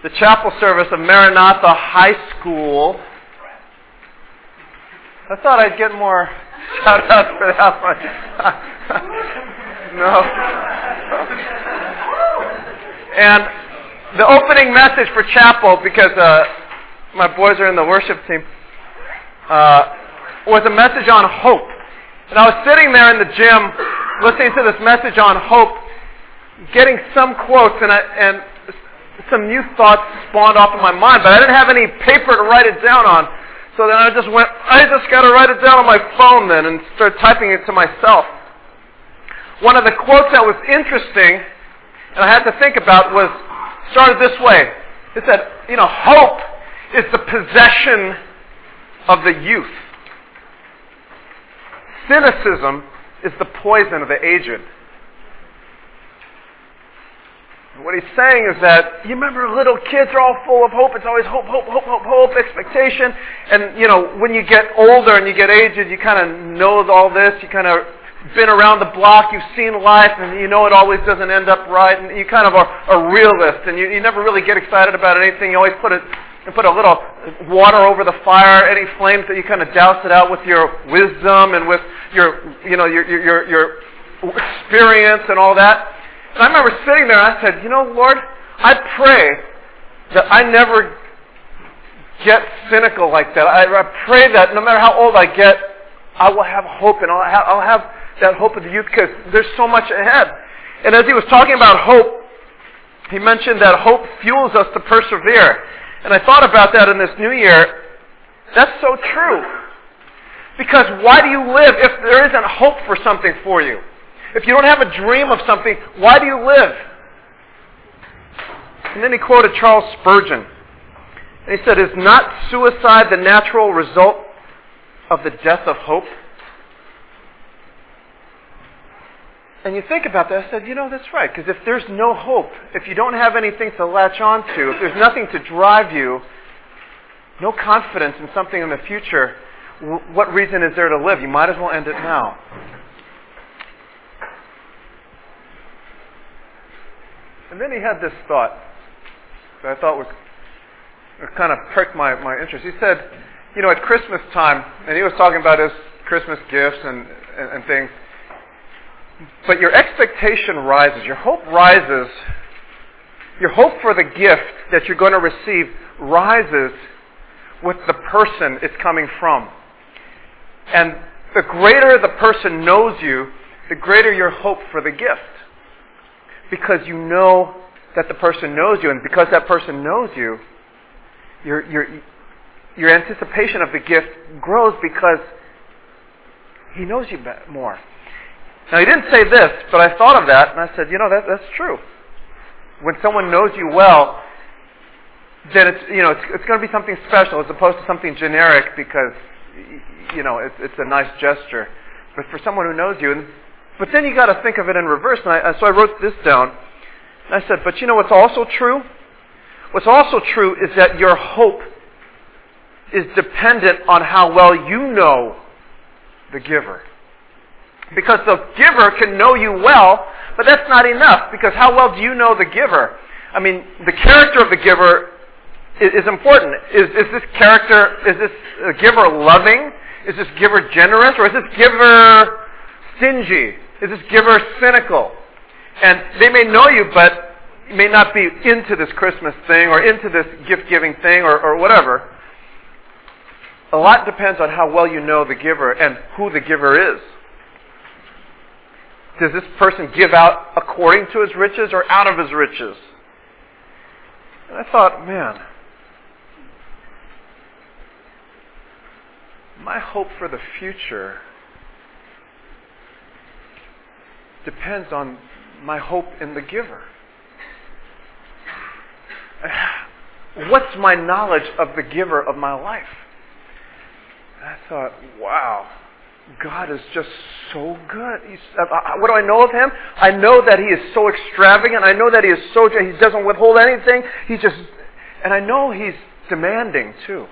the chapel service of Maranatha High School. I thought I'd get more shout-outs for that one. No. And the opening message for chapel, because my boys are in the worship team, was a message on hope. And I was sitting there in the gym listening to this message on hope, getting some quotes, and some new thoughts spawned off in my mind, but I didn't have any paper to write it down on. So then I just got to write it down on my phone then and start typing it to myself. One of the quotes that was interesting and I had to think about started this way. It said, hope is the possession of the youth. Cynicism is the poison of the aged. What he's saying is that, you remember little kids are all full of hope. It's always hope, hope, hope, hope, hope, expectation. And, when you get older and you get aged, you kind of know all this. You kind of been around the block. You've seen life, and you know it always doesn't end up right. And you kind of are a realist, and you never really get excited about anything. You always put a little water over the fire. Any flames that you kind of douse it out with your wisdom and with your experience and all that. And I remember sitting there and I said, Lord, I pray that I never get cynical like that. I pray that no matter how old I get, I will have hope, and I'll have that hope of the youth, because there's so much ahead. And as he was talking about hope, he mentioned that hope fuels us to persevere. And I thought about that in this new year. That's so true. Because why do you live if there isn't hope for something for you? If you don't have a dream of something, why do you live? And then he quoted Charles Spurgeon. And he said, "Is not suicide the natural result of the death of hope?" And you think about that, I said, that's right. Because if there's no hope, if you don't have anything to latch on to, if there's nothing to drive you, no confidence in something in the future, what reason is there to live? You might as well end it now. And then he had this thought that I thought kind of perked my interest. He said, at Christmas time, and he was talking about his Christmas gifts and things, but your expectation rises, your hope rises, your hope for the gift that you're going to receive rises with the person it's coming from. And the greater the person knows you, the greater your hope for the gift. Because you know that the person knows you, and because that person knows you, your anticipation of the gift grows because he knows you more. Now, he didn't say this, but I thought of that, and I said, that's true. When someone knows you well, then it's going to be something special as opposed to something generic because, it's a nice gesture. But for someone who knows you, but then you got to think of it in reverse. And so I wrote this down. And I said, but what's also true? What's also true is that your hope is dependent on how well you know the giver. Because the giver can know you well, but that's not enough, because how well do you know the giver? I mean, the character of the giver is important. Is this giver loving? Is this giver generous? Or is this giver stingy? Is this giver cynical? And they may know you, but may not be into this Christmas thing or into this gift-giving thing or whatever. A lot depends on how well you know the giver and who the giver is. Does this person give out according to his riches or out of his riches? And I thought, man, my hope for the future depends on my hope in the giver. What's my knowledge of the giver of my life? And I thought, wow, God is just so good. What do I know of Him? I know that He is so extravagant. I know that He is He doesn't withhold anything. And I know He's demanding too.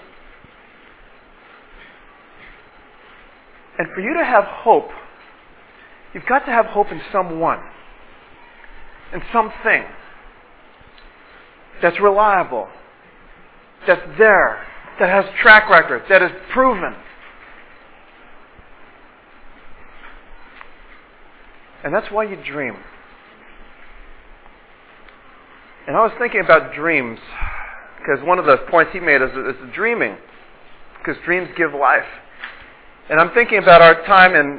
And for you to have hope, you've got to have hope in someone, in something. that's reliable, that's there, that has track record, that is proven. And that's why you dream. And I was thinking about dreams, because one of the points he made is dreaming, because dreams give life. And I'm thinking about our time in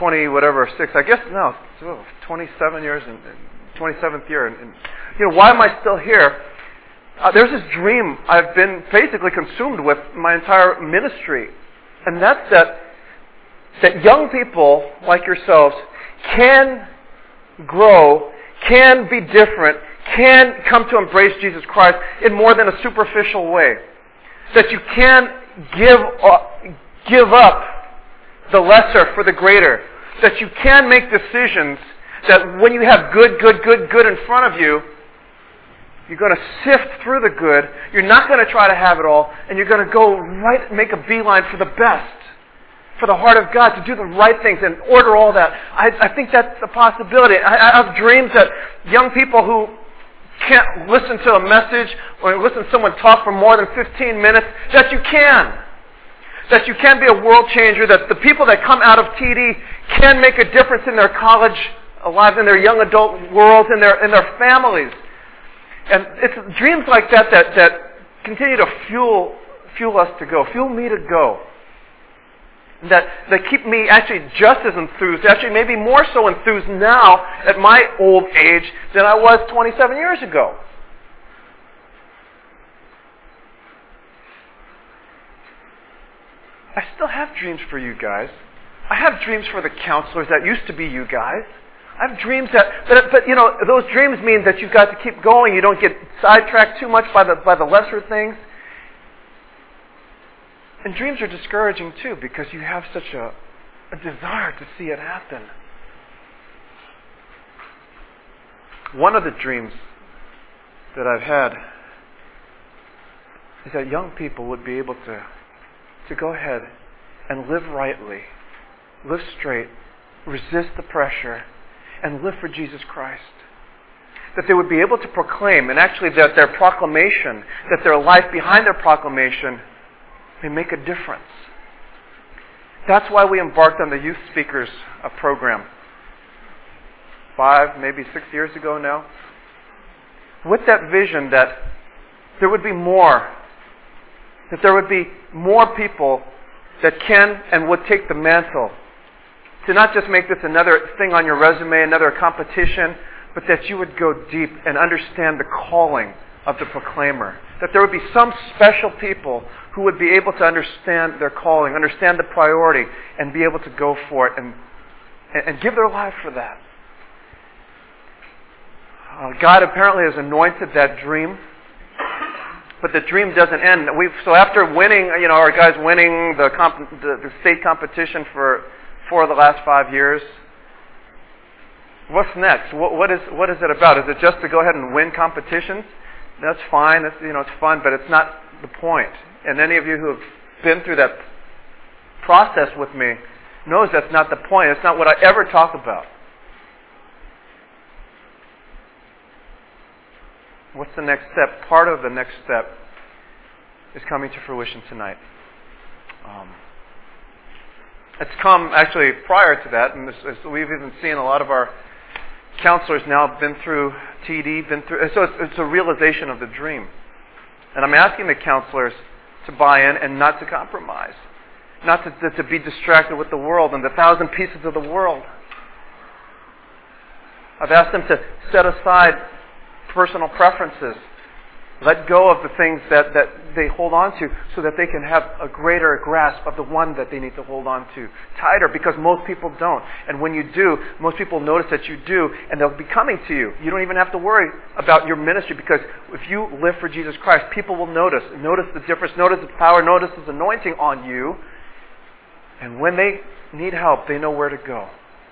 27 years and 27th year, and why am I still here? There's this dream I've been basically consumed with my entire ministry, and that's that young people like yourselves can grow, can be different, can come to embrace Jesus Christ in more than a superficial way. That you can give up the lesser for the greater. That you can make decisions that when you have good in front of you, you're going to sift through the good. You're not going to try to have it all, and you're going to go right, make a beeline for the best, for the heart of God, to do the right things and order all that. I think that's a possibility. I have dreams that young people who can't listen to a message or listen to someone talk for more than 15 minutes, that you can. That you can be a world changer, that the people that come out of TD can make a difference in their college lives, in their young adult worlds, in their families. And it's dreams like that continue to fuel us to go, fuel me to go. That keep me actually just as enthused, actually maybe more so enthused now at my old age than I was 27 years ago. I still have dreams for you guys. I have dreams for the counselors that used to be you guys. I have dreams but those dreams mean that you've got to keep going. You don't get sidetracked too much by the lesser things. And dreams are discouraging too, because you have such a desire to see it happen. One of the dreams that I've had is that young people would be able to go ahead and live rightly, live straight, resist the pressure, and live for Jesus Christ. That they would be able to proclaim, and actually that their proclamation, that their life behind their proclamation may make a difference. That's why we embarked on the Youth Speakers program 5, maybe 6 years ago now. With that vision that there would be more, that there would be more people that can and would take the mantle to not just make this another thing on your resume, another competition, but that you would go deep and understand the calling of the proclaimer. That there would be some special people who would be able to understand their calling, understand the priority, and be able to go for it and give their life for that. God apparently has anointed that dream, but the dream doesn't end. So after winning, our guys winning the state competition for 4 of the last 5 years, what's next? What is it about? Is it just to go ahead and win competitions? That's fine. It's fun, but it's not the point. And any of you who have been through that process with me knows that's not the point. It's not what I ever talk about. What's the next step? Part of the next step is coming to fruition tonight. It's come actually prior to that, and as we've even seen a lot of our counselors now have been through TD, so it's a realization of the dream. And I'm asking the counselors to buy in and not to compromise, not to be distracted with the world and the 1,000 pieces of the world. I've asked them to set aside personal preferences, let go of the things that they hold on to, so that they can have a greater grasp of the one that they need to hold on to tighter, because most people don't. And when you do, most people notice that you do, and they'll be coming to you. You don't even have to worry about your ministry, because if you live for Jesus Christ, people will notice the difference, notice the power, notice His anointing on you. And when they need help, they know where to go.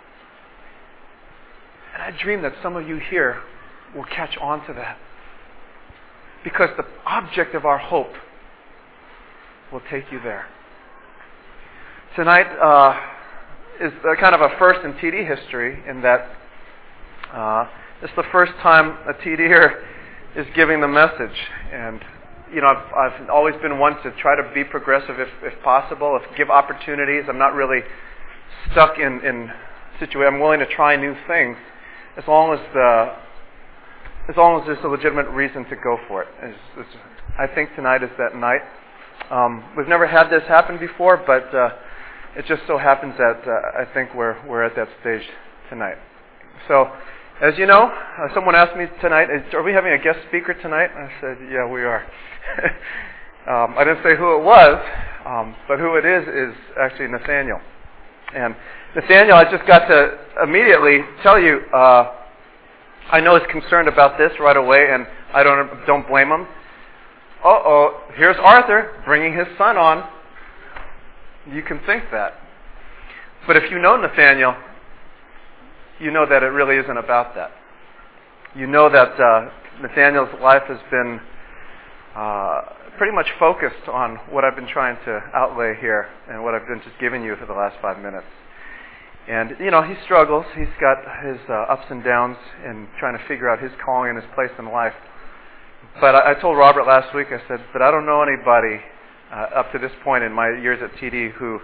And I dream that some of you here will catch on to that, because the object of our hope will take you there. Tonight is kind of a first in TD history, in that it's the first time a TDer is giving the message. And I've always been one to try to be progressive if possible, give opportunities. I'm not really stuck in situations. I'm willing to try new things as long as there's a legitimate reason to go for it. I think tonight is that night. We've never had this happen before, but it just so happens that I think we're at that stage tonight. So, as you know, someone asked me tonight, are we having a guest speaker tonight? I said, yeah, we are. I didn't say who it was, but who it is actually Nathaniel. And Nathaniel, I just got to immediately tell you, I know he's concerned about this right away, and I don't blame him. Here's Arthur bringing his son on. You can think that. But if you know Nathaniel, you know that it really isn't about that. You know that Nathaniel's life has been pretty much focused on what I've been trying to outlay here and what I've been just giving you for the last 5 minutes. And, he struggles. He's got his ups and downs in trying to figure out his calling and his place in life. But I told Robert last week, I said, but I don't know anybody up to this point in my years at TD who's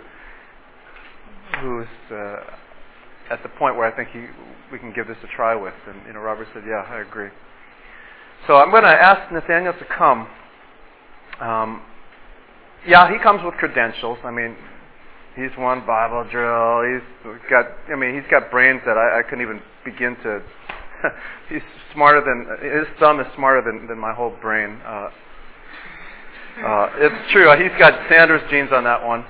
at the point where I think we can give this a try with. And, Robert said, yeah, I agree. So I'm going to ask Nathaniel to come. He comes with credentials. I mean, he's won Bible drill. He's got brains that I couldn't even begin to. He's smarter his thumb is smarter than my whole brain. It's true. He's got Sanders genes on that one.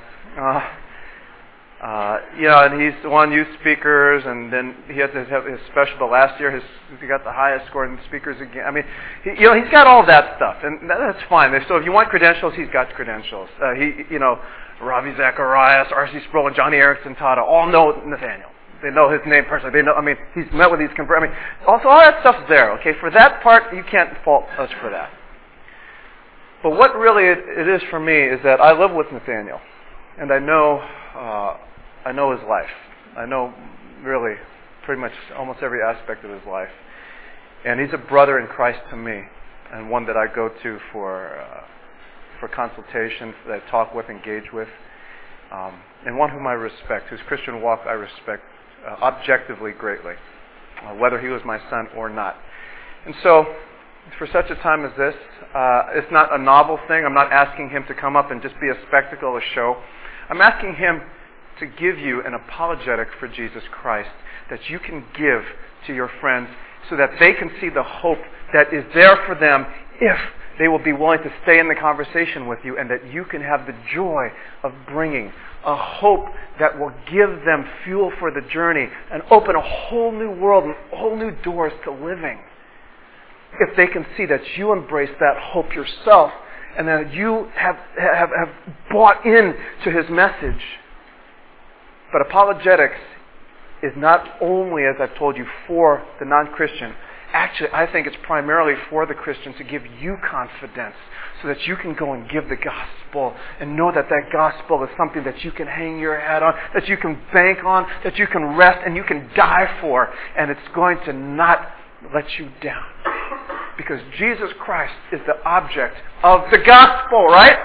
And he's won youth speakers, and then he had to have his special. The last year, he got the highest score in speakers again. I mean, he's got all that stuff, and that's fine. So if you want credentials, he's got credentials. Ravi Zacharias, R.C. Sproul, and Johnny Erickson Tada all know Nathaniel. They know his name personally. They know. I mean, he's met with these converts. Also all that stuff's there. Okay, for that part, you can't fault us for that. But what really it is for me is that I live with Nathaniel, and I know his life. I know really pretty much almost every aspect of his life, and he's a brother in Christ to me, and one that I go to for consultation, that I talk with, engage with, and one whom I respect, whose Christian walk I respect objectively greatly, whether he was my son or not. And so, for such a time as this, it's not a novel thing. I'm not asking him to come up and just be a spectacle, a show. I'm asking him to give you an apologetic for Jesus Christ that you can give to your friends so that they can see the hope that is there for them if they will be willing to stay in the conversation with you, and that you can have the joy of bringing a hope that will give them fuel for the journey and open a whole new world and whole new doors to living. If they can see that you embrace that hope yourself and that you have bought in to his message. But apologetics is not only, as I've told you, for the non-Christian. Actually, I think it's primarily for the Christian to give you confidence so that you can go and give the gospel and know that that gospel is something that you can hang your hat on, that you can bank on, that you can rest and you can die for, and it's going to not let you down. Because Jesus Christ is the object of the gospel, right?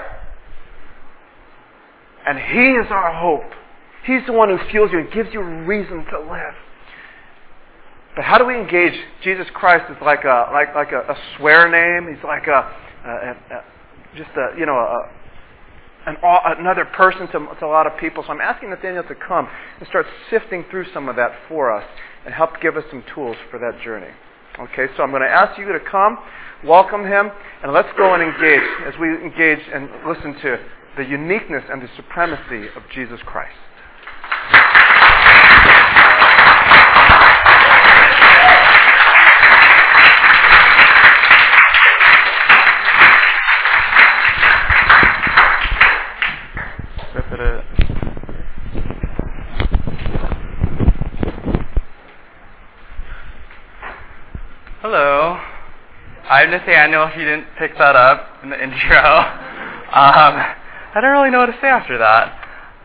And He is our hope. He's the one who fuels you and gives you a reason to live. But how do we engage? Jesus Christ is like a swear name. He's like another person to a lot of people. So I'm asking Nathaniel to come and start sifting through some of that for us and help give us some tools for that journey. Okay, so I'm going to ask you to come, welcome him, and let's go and engage as we engage and listen to the uniqueness and the supremacy of Jesus Christ. Hello, I'm Nathaniel, if you didn't pick that up in the intro. I don't really know what to say after that.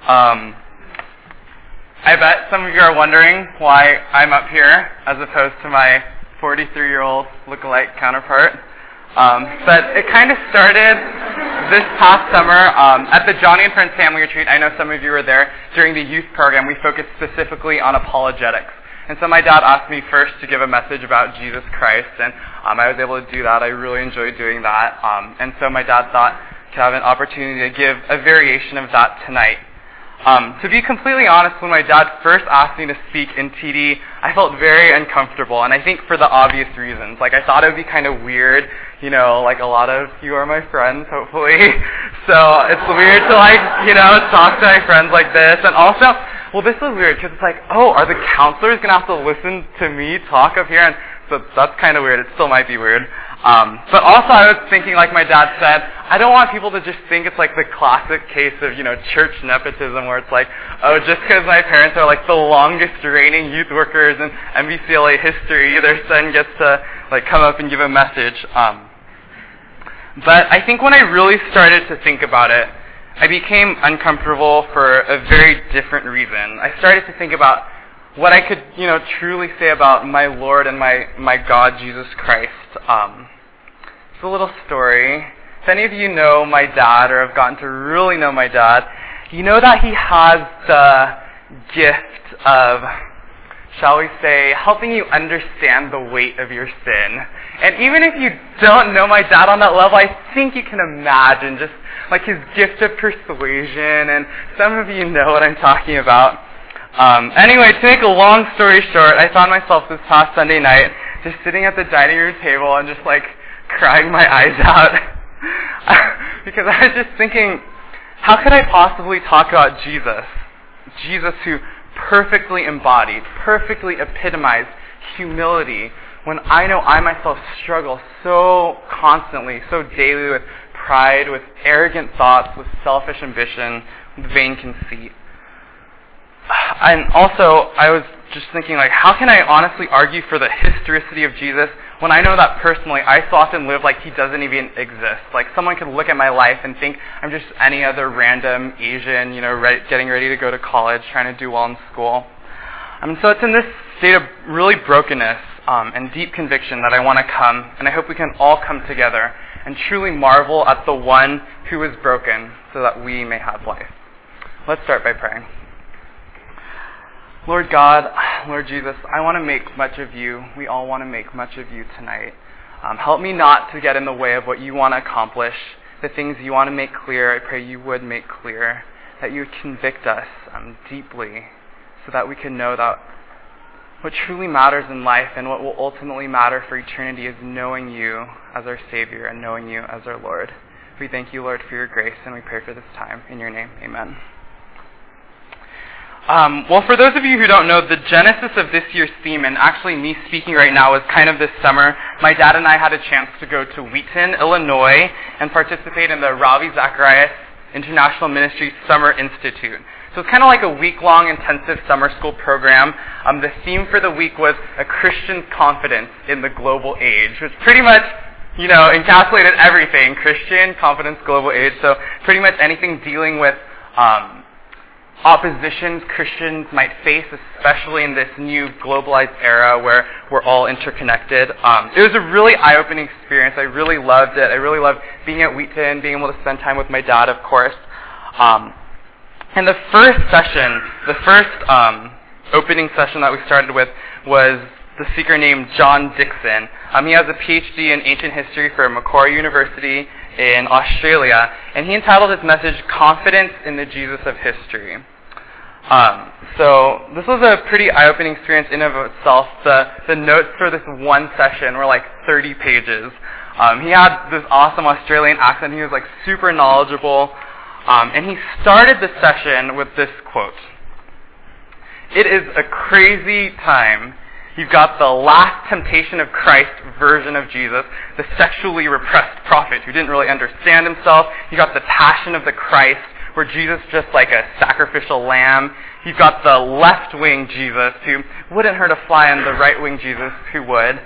I bet some of you are wondering why I'm up here as opposed to my 43-year-old lookalike counterpart. But it kind of started this past summer at the Johnny and Friends Family Retreat. I know some of you were there. During the youth program, we focused specifically on apologetics. And so my dad asked me first to give a message about Jesus Christ, and I was able to do that. I really enjoyed doing that. And so my dad thought to have an opportunity to give a variation of that tonight. To be completely honest, when my dad first asked me to speak in TD, I felt very uncomfortable, and I think for the obvious reasons. Like, I thought it would be kind of weird, you know, like a lot of you are my friends, hopefully. So it's weird to, like, you know, talk to my friends like this. And also, well, this is weird because it's like, oh, are the counselors going to have to listen to me talk up here? And so that's kind of weird. It still might be weird. But also I was thinking, like my dad said, I don't want people to just think it's like the classic case of, you know, church nepotism where it's like, oh, just because my parents are like the longest reigning youth workers in MBCLA history, their son gets to like come up and give a message. But I think when I really started to think about it, I became uncomfortable for a very different reason. I started to think about what I could, you know, truly say about my Lord and my God, Jesus Christ. It's a little story. If any of you know my dad or have gotten to really know my dad, you know that he has the gift of, shall we say, helping you understand the weight of your sin. And even if you don't know my dad on that level, I think you can imagine just like his gift of persuasion, and some of you know what I'm talking about. Anyway, to make a long story short, I found myself this past Sunday night just sitting at the dining room table and just like crying my eyes out because I was just thinking, how could I possibly talk about Jesus? Jesus who perfectly embodied, perfectly epitomized humility, when I know I myself struggle so constantly, so daily with pride, with arrogant thoughts, with selfish ambition, with vain conceit. And also, I was just thinking, like, how can I honestly argue for the historicity of Jesus when I know that personally I so often live like he doesn't even exist? Like, someone could look at my life and think I'm just any other random Asian, you know, getting ready to go to college, trying to do well in school. So it's in this state of really brokenness and deep conviction that I want to come, and I hope we can all come together and truly marvel at the one who is broken so that we may have life. Let's start by praying. Lord God, Lord Jesus, I want to make much of you. We all want to make much of you tonight. Help me not to get in the way of what you want to accomplish, the things you want to make clear. I pray you would make clear, that you would convict us deeply so that we can know that what truly matters in life and what will ultimately matter for eternity is knowing you as our Savior and knowing you as our Lord. We thank you, Lord, for your grace, and we pray for this time. In your name, amen. Well, for those of you who don't know, the genesis of this year's theme, and actually me speaking right now, was kind of this summer. My dad and I had a chance to go to Wheaton, Illinois, and participate in the Ravi Zacharias International Ministries Summer Institute. So it's kind of like a week-long intensive summer school program. The theme for the week was A Christian's Confidence in the Global Age, which pretty much, you know, encapsulated everything. Christian, confidence, global age. So pretty much anything dealing with oppositions Christians might face, especially in this new globalized era where we're all interconnected. It was a really eye-opening experience. I really loved it. I really loved being at Wheaton, being able to spend time with my dad, of course. And the first session, the first opening session that we started with was the speaker named John Dixon. He has a PhD in ancient history from Macquarie University in Australia, and he entitled his message, Confidence in the Jesus of History. So this was a pretty eye-opening experience in and of itself. The notes for this one session were like 30 pages. He had this awesome Australian accent. He was like super knowledgeable. And he started the session with this quote. It is a crazy time. You've got the last temptation of Christ version of Jesus, the sexually repressed prophet who didn't really understand himself. You got the Passion of the Christ, where Jesus is just like a sacrificial lamb. You've got the left-wing Jesus who wouldn't hurt a fly, and the right-wing Jesus who would.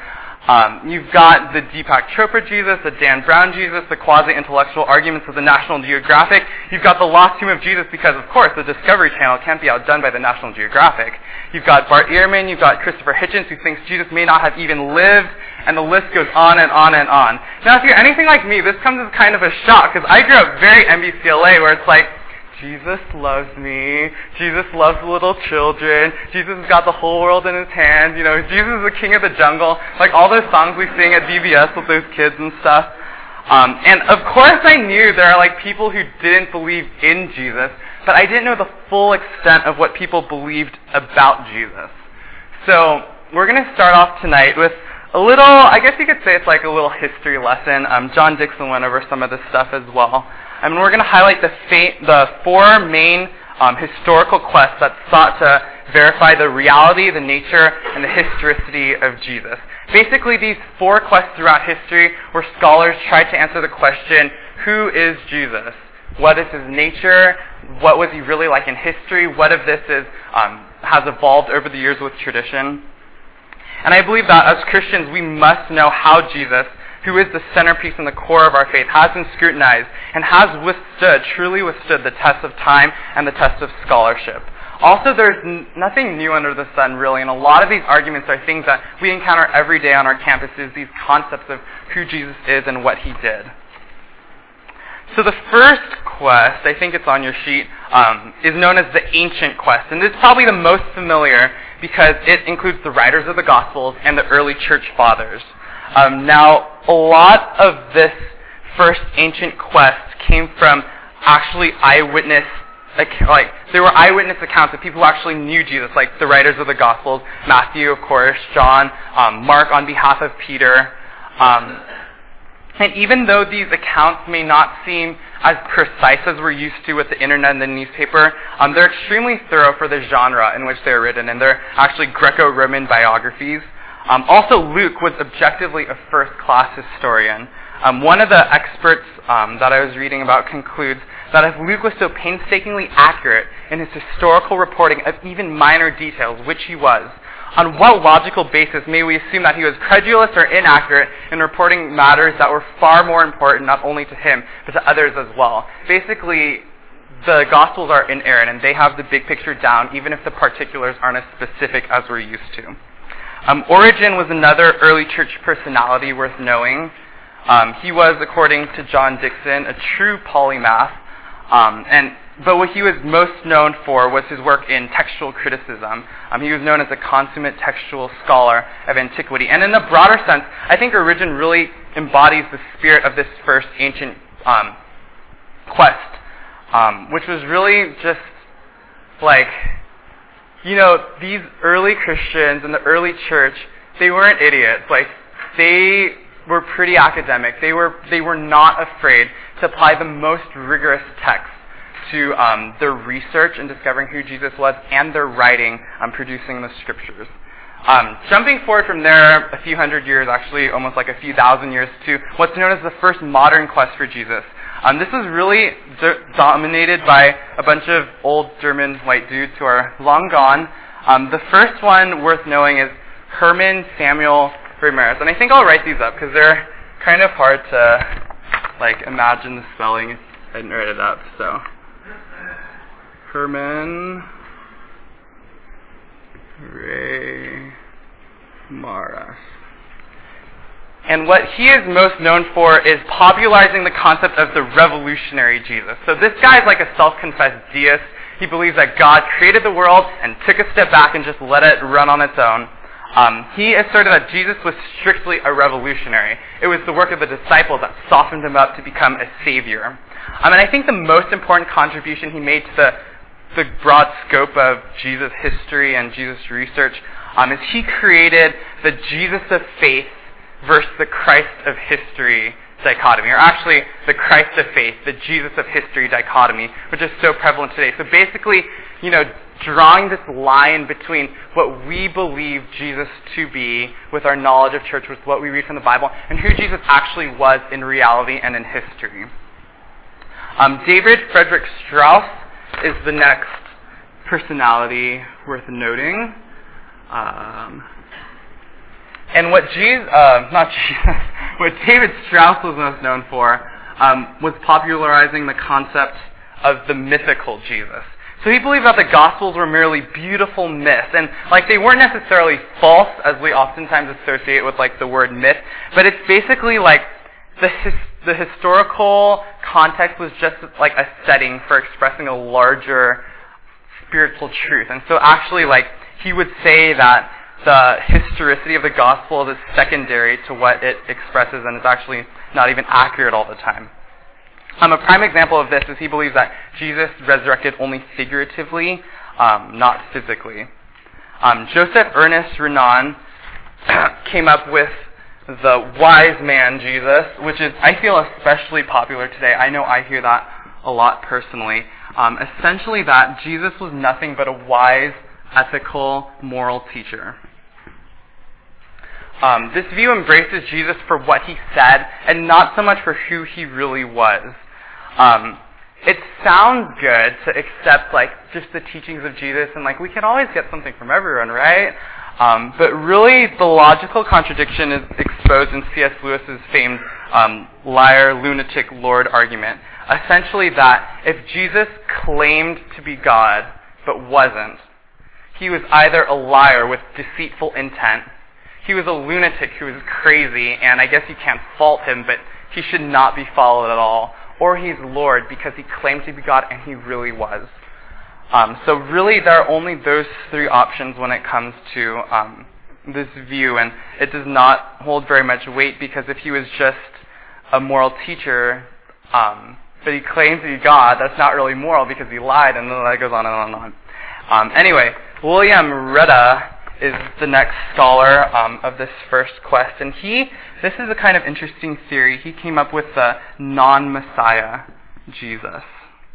You've got the Deepak Chopra Jesus, the Dan Brown Jesus, the quasi-intellectual arguments of the National Geographic. You've got the Lost Tomb of Jesus because, of course, the Discovery Channel can't be outdone by the National Geographic. You've got Bart Ehrman, you've got Christopher Hitchens, who thinks Jesus may not have even lived, and the list goes on and on and on. Now, if you're anything like me, this comes as kind of a shock, because I grew up very NBCLA, where it's like, Jesus loves me. Jesus loves little children. Jesus has got the whole world in his hands. You know, Jesus is the king of the jungle. Like all those songs we sing at VBS with those kids and stuff. And of course I knew there are like people who didn't believe in Jesus, but I didn't know the full extent of what people believed about Jesus. So we're going to start off tonight with a little, I guess you could say it's like a little history lesson. John Dixon went over some of this stuff as well. And we're going to highlight the four main historical quests that sought to verify the reality, the nature, and the historicity of Jesus. Basically, these four quests throughout history where scholars tried to answer the question, who is Jesus? What is his nature? What was he really like in history? What of this has evolved over the years with tradition? And I believe that as Christians, we must know how Jesus, who is the centerpiece and the core of our faith, has been scrutinized and has truly withstood the test of time and the test of scholarship. Also, there's nothing new under the sun, really, and a lot of these arguments are things that we encounter every day on our campuses, these concepts of who Jesus is and what he did. So the first quest, I think it's on your sheet, is known as the Ancient Quest, and it's probably the most familiar because it includes the writers of the Gospels and the early church fathers. Now, a lot of this first ancient quest came from actually eyewitness, there were eyewitness accounts of people who actually knew Jesus, like the writers of the Gospels, Matthew, of course, John, Mark on behalf of Peter. And even though these accounts may not seem as precise as we're used to with the internet and the newspaper, they're extremely thorough for the genre in which they're written, and they're actually Greco-Roman biographies. Also, Luke was objectively a first-class historian. One of the experts that I was reading about concludes that if Luke was so painstakingly accurate in his historical reporting of even minor details, which he was, on what logical basis may we assume that he was credulous or inaccurate in reporting matters that were far more important not only to him, but to others as well? Basically, the Gospels are inerrant, and they have the big picture down, even if the particulars aren't as specific as we're used to. Origen was another early church personality worth knowing. He was, according to John Dixon, a true polymath, but what he was most known for was his work in textual criticism. He was known as a consummate textual scholar of antiquity. And in a broader sense, I think Origen really embodies the spirit of this first ancient quest, which was really just like, you know, these early Christians in the early church, they weren't idiots. Like, they were pretty academic. They were not afraid to apply the most rigorous texts to their research in discovering who Jesus was and their writing, producing the scriptures. Jumping forward from there a few hundred years, actually almost like a few thousand years, to what's known as the first modern quest for Jesus. This was really dominated by a bunch of old German white dudes who are long gone. The first one worth knowing is Hermann Samuel Ramirez. And I think I'll write these up because they're kind of hard to imagine the spelling. I didn't write it up, so. Hermann Ramirez. And what he is most known for is popularizing the concept of the revolutionary Jesus. So this guy is like a self-confessed deist. He believes that God created the world and took a step back and just let it run on its own. He asserted that Jesus was strictly a revolutionary. It was the work of the disciples that softened him up to become a savior. And I think the most important contribution he made to the broad scope of Jesus' history and Jesus' research is he created the Jesus of faith versus the Christ of history dichotomy, or actually the Christ of faith, the Jesus of history dichotomy, which is so prevalent today. So basically, drawing this line between what we believe Jesus to be with our knowledge of church, with what we read from the Bible, and who Jesus actually was in reality and in history. David Frederick Strauss is the next personality worth noting. And what what David Strauss was most known for was popularizing the concept of the mythical Jesus. So he believed that the Gospels were merely beautiful myths, and like they weren't necessarily false, as we oftentimes associate with like the word myth, but it's basically like the historical context was just like a setting for expressing a larger spiritual truth. And so actually, like, he would say that the historicity of the gospel is secondary to what it expresses, and it's actually not even accurate all the time. A prime example of this is he believes that Jesus resurrected only figuratively, not physically. Joseph Ernest Renan came up with the wise man Jesus, which is, I feel, especially popular today. I know I hear that a lot personally. Essentially that Jesus was nothing but a wise, ethical, moral teacher. This view embraces Jesus for what he said and not so much for who he really was. It sounds good to accept like just the teachings of Jesus and like we can always get something from everyone, right? But really the logical contradiction is exposed in C.S. Lewis's famed liar, lunatic, Lord argument. Essentially that if Jesus claimed to be God but wasn't, he was either a liar with deceitful intent, he was a lunatic who was crazy, and I guess you can't fault him, but he should not be followed at all, or he's Lord because he claimed to be God and he really was. So really there are only those three options when it comes to this view, and it does not hold very much weight because if he was just a moral teacher, but he claims to be God, that's not really moral because he lied, and then that goes on and on and on. Anyway, William Reda is the next scholar of this first quest, and this is a kind of interesting theory. He came up with the non-Messiah Jesus.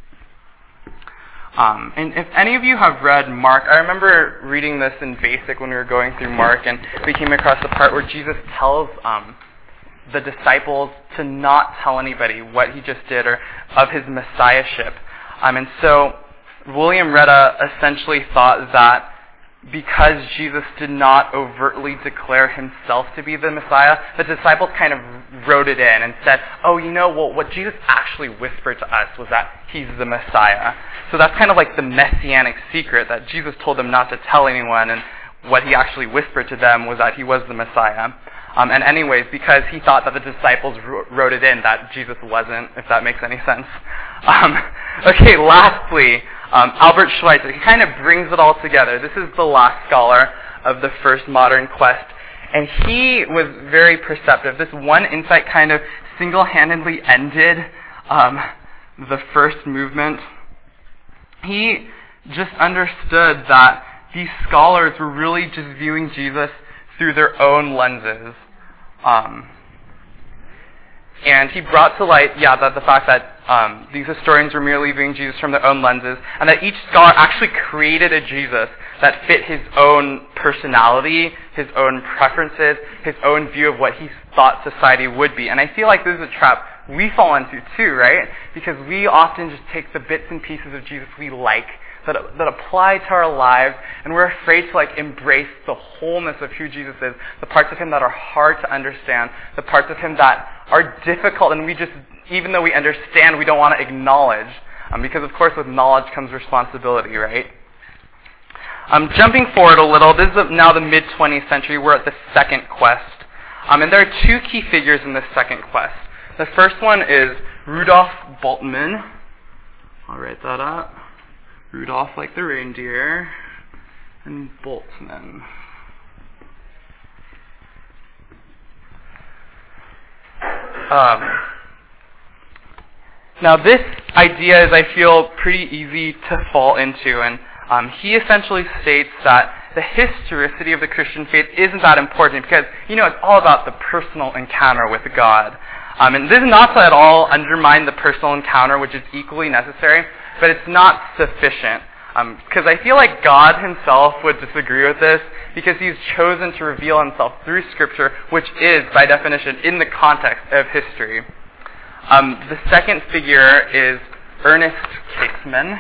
And if any of you have read Mark, I remember reading this in basic when we were going through Mark, and we came across the part where Jesus tells the disciples to not tell anybody what he just did or of his messiahship. And so William Reda essentially thought that because Jesus did not overtly declare himself to be the Messiah, the disciples kind of wrote it in and said, oh, what Jesus actually whispered to us was that he's the Messiah. So that's kind of like the messianic secret that Jesus told them not to tell anyone, and what he actually whispered to them was that he was the Messiah. And anyways, because he thought that the disciples wrote it in, that Jesus wasn't, if that makes any sense. Okay, lastly, Albert Schweitzer, he kind of brings it all together. This is the last scholar of the first modern quest, and he was very perceptive. This one insight kind of single-handedly ended the first movement. He just understood that these scholars were really just viewing Jesus through their own lenses. And he brought to light, that the fact that these historians were merely viewing Jesus from their own lenses, and that each scholar actually created a Jesus that fit his own personality, his own preferences, his own view of what he thought society would be. And I feel like this is a trap we fall into too, right? Because we often just take the bits and pieces of Jesus we like, that apply to our lives, and we're afraid to like embrace the wholeness of who Jesus is, the parts of him that are hard to understand, the parts of him that are difficult, and we just, even though we understand, we don't want to acknowledge, because of course with knowledge comes responsibility, right? Jumping forward a little, this is now the mid-20th century, we're at the second quest, and there are two key figures in this second quest. The first one is Rudolf Bultmann. I'll write that up. Rudolph like the reindeer, and Bultmann. Now this idea is, I feel, pretty easy to fall into, and he essentially states that the historicity of the Christian faith isn't that important because, it's all about the personal encounter with God. And this is not to at all undermine the personal encounter, which is equally necessary, but it's not sufficient. Because I feel like God himself would disagree with this because he's chosen to reveal himself through Scripture, which is, by definition, in the context of history. The second figure is Ernest Käsemann.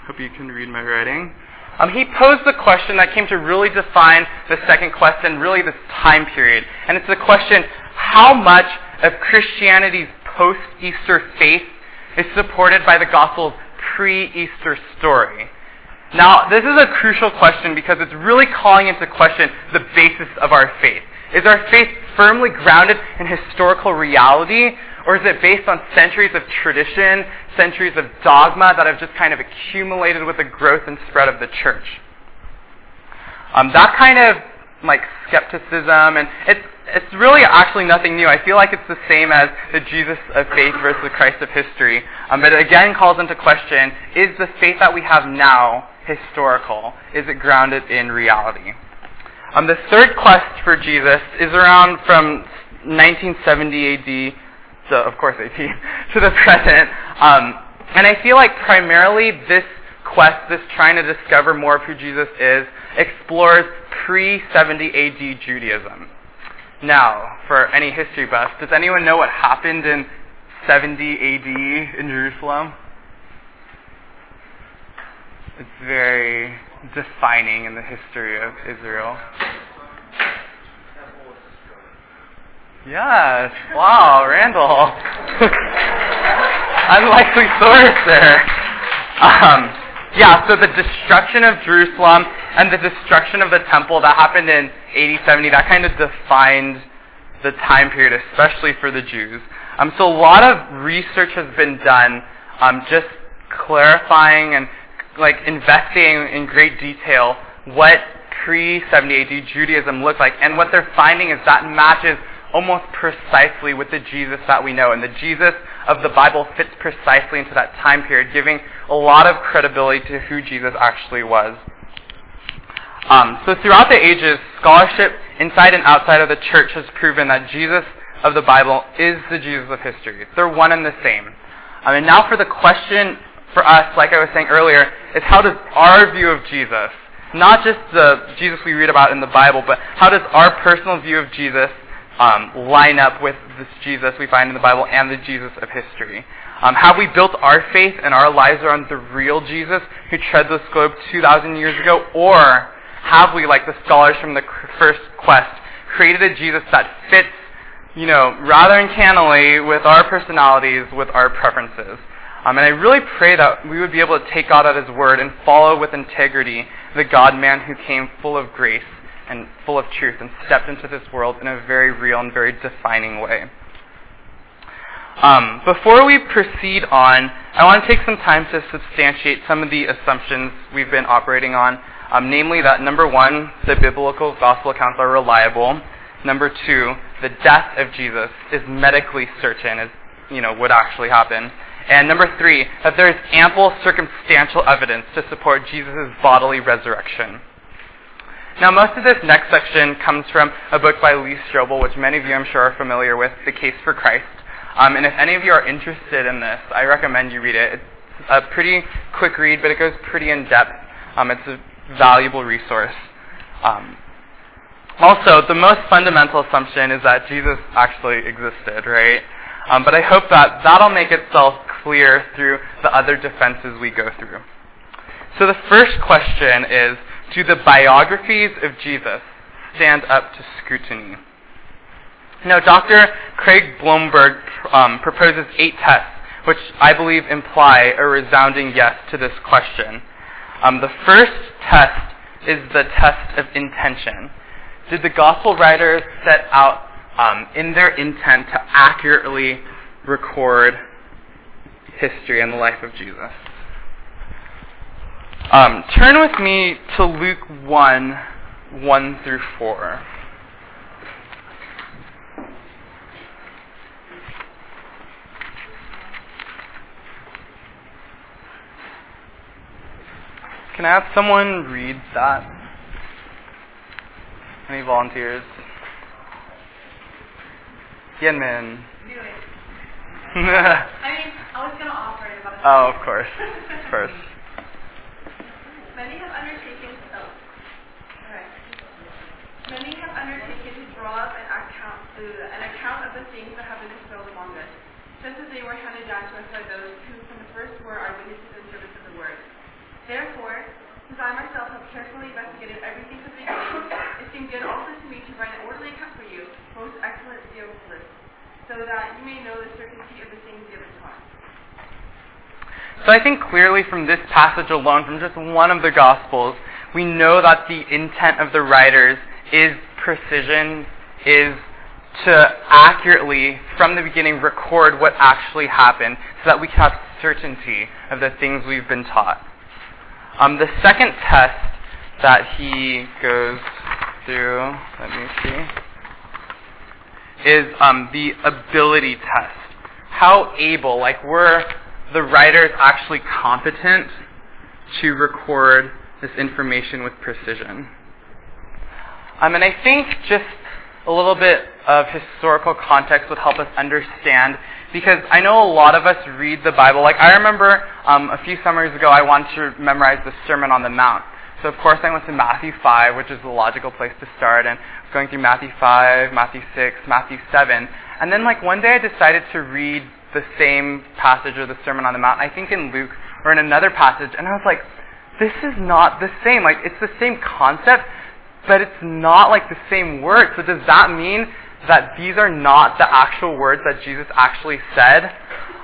Hope you can read my writing. He posed the question that came to really define the second question, really this time period. And it's the question, how much of Christianity's post-Easter faith is supported by the Gospel's pre-Easter story? Now, this is a crucial question because it's really calling into question the basis of our faith. Is our faith firmly grounded in historical reality, or is it based on centuries of tradition, centuries of dogma that have just kind of accumulated with the growth and spread of the church? That kind of skepticism, and it's really actually nothing new. I feel like it's the same as the Jesus of faith versus the Christ of history. But it again calls into question, is the faith that we have now historical? Is it grounded in reality? The third quest for Jesus is around from 1970 AD, so of course AD, to the present. And I feel like primarily this quest, this trying to discover more of who Jesus is, explores pre-70 AD Judaism. Now, for any history buffs, does anyone know what happened in 70 AD in Jerusalem? It's very defining in the history of Israel. Yes. Wow, Randall. Unlikely source there. So the destruction of Jerusalem and the destruction of the temple that happened in AD 70, that kind of defined the time period, especially for the Jews. So a lot of research has been done just clarifying and investigating in great detail what pre-70 AD Judaism looked like. And what they're finding is that matches almost precisely with the Jesus that we know. And the Jesus of the Bible fits precisely into that time period, giving a lot of credibility to who Jesus actually was. So throughout the ages, scholarship inside and outside of the church has proven that Jesus of the Bible is the Jesus of history. They're one and the same. And now for the question for us, like I was saying earlier, is how does our view of Jesus, not just the Jesus we read about in the Bible, but how does our personal view of Jesus line up with this Jesus we find in the Bible and the Jesus of history? Have we built our faith and our lives around the real Jesus who tread this globe 2,000 years ago? Or have we, like the scholars from the first quest, created a Jesus that fits, rather uncannily with our personalities, with our preferences? And I really pray that we would be able to take God at His word and follow with integrity the God-man who came full of grace and full of truth and stepped into this world in a very real and very defining way. Before we proceed on, I want to take some time to substantiate some of the assumptions we've been operating on, namely that, number one, the biblical gospel accounts are reliable. Number two, the death of Jesus is medically certain, as would actually happen. And number three, that there is ample circumstantial evidence to support Jesus' bodily resurrection. Now, most of this next section comes from a book by Lee Strobel, which many of you, I'm sure, are familiar with, The Case for Christ. And if any of you are interested in this, I recommend you read it. It's a pretty quick read, but it goes pretty in-depth. It's a valuable resource. Also, the most fundamental assumption is that Jesus actually existed, right? But I hope that that'll make itself clear through the other defenses we go through. So the first question is, do the biographies of Jesus stand up to scrutiny? Now, Dr. Craig Blomberg proposes 8 tests, which I believe imply a resounding yes to this question. The first test is the test of intention. Did the gospel writers set out in their intent to accurately record history and the life of Jesus? Turn with me to Luke 1 through 4. Can I have someone read that? Any volunteers? Yenmin. Do it. I was going to offer it about Oh, of course. First. Many have undertaken to draw up an account of the things that have been fulfilled among us, just as they were handed down to us by those who from the first were our witnesses and servants of the word. Therefore, since I myself have carefully investigated everything from the beginning, it seemed good also to me to write an orderly account for you, most excellent Theophilus, so that you may know the certainty of the things you have been taught. So I think clearly from this passage alone, from just one of the Gospels, we know that the intent of the writers is precision, is to accurately, from the beginning, record what actually happened so that we can have certainty of the things we've been taught. The second test that he goes through, let me see, is the ability test. How able, were the writers actually competent to record this information with precision? And I think just a little bit of historical context would help us understand, because I know a lot of us read the Bible. I remember a few summers ago I wanted to memorize the Sermon on the Mount. So of course I went to Matthew 5, which is the logical place to start, and I was going through Matthew 5, Matthew 6, Matthew 7. And then one day I decided to read the same passage of the Sermon on the Mount, I think in Luke or in another passage, and I was like, this is not the same. It's the same concept, but it's not the same word. So does that mean that these are not the actual words that Jesus actually said?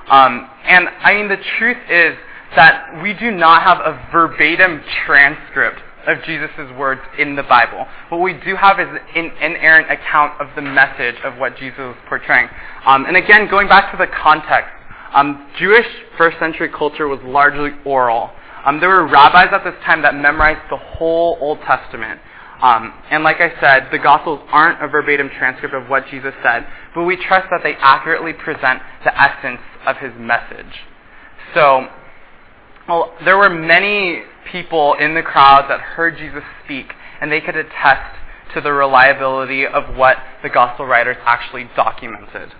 And I mean, the truth is that we do not have a verbatim transcript of Jesus' words in the Bible. What we do have is an inerrant account of the message of what Jesus was portraying. And again, going back to the context, Jewish first century culture was largely oral. There were rabbis at this time that memorized the whole Old Testament. And like I said, the Gospels aren't a verbatim transcript of what Jesus said, but we trust that they accurately present the essence of his message. So, there were many people in the crowd that heard Jesus speak, and they could attest to the reliability of what the Gospel writers actually documented.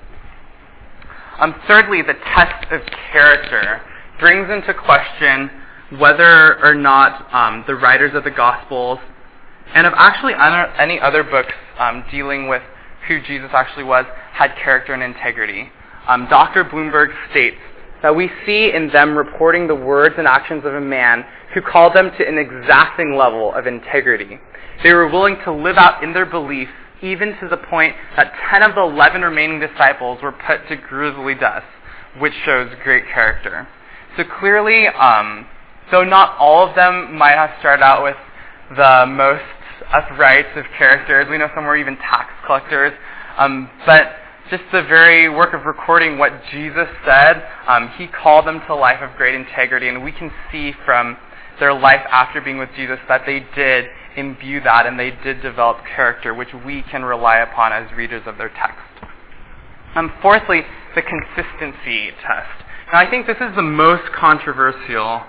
Thirdly, the test of character brings into question whether or not the writers of the Gospels, and of actually any other books dealing with who Jesus actually was, had character and integrity. Dr. Bloomberg states that we see in them reporting the words and actions of a man who called them to an exacting level of integrity. They were willing to live out in their belief, even to the point that 10 of the 11 remaining disciples were put to grisly death, which shows great character. So clearly, though not all of them might have started out with the most upright of characters, we know some were even tax collectors, but just the very work of recording what Jesus said, he called them to a life of great integrity, and we can see from their life after being with Jesus that they did imbue that, and they did develop character, which we can rely upon as readers of their text. Fourthly, the consistency test. Now, I think this is the most controversial.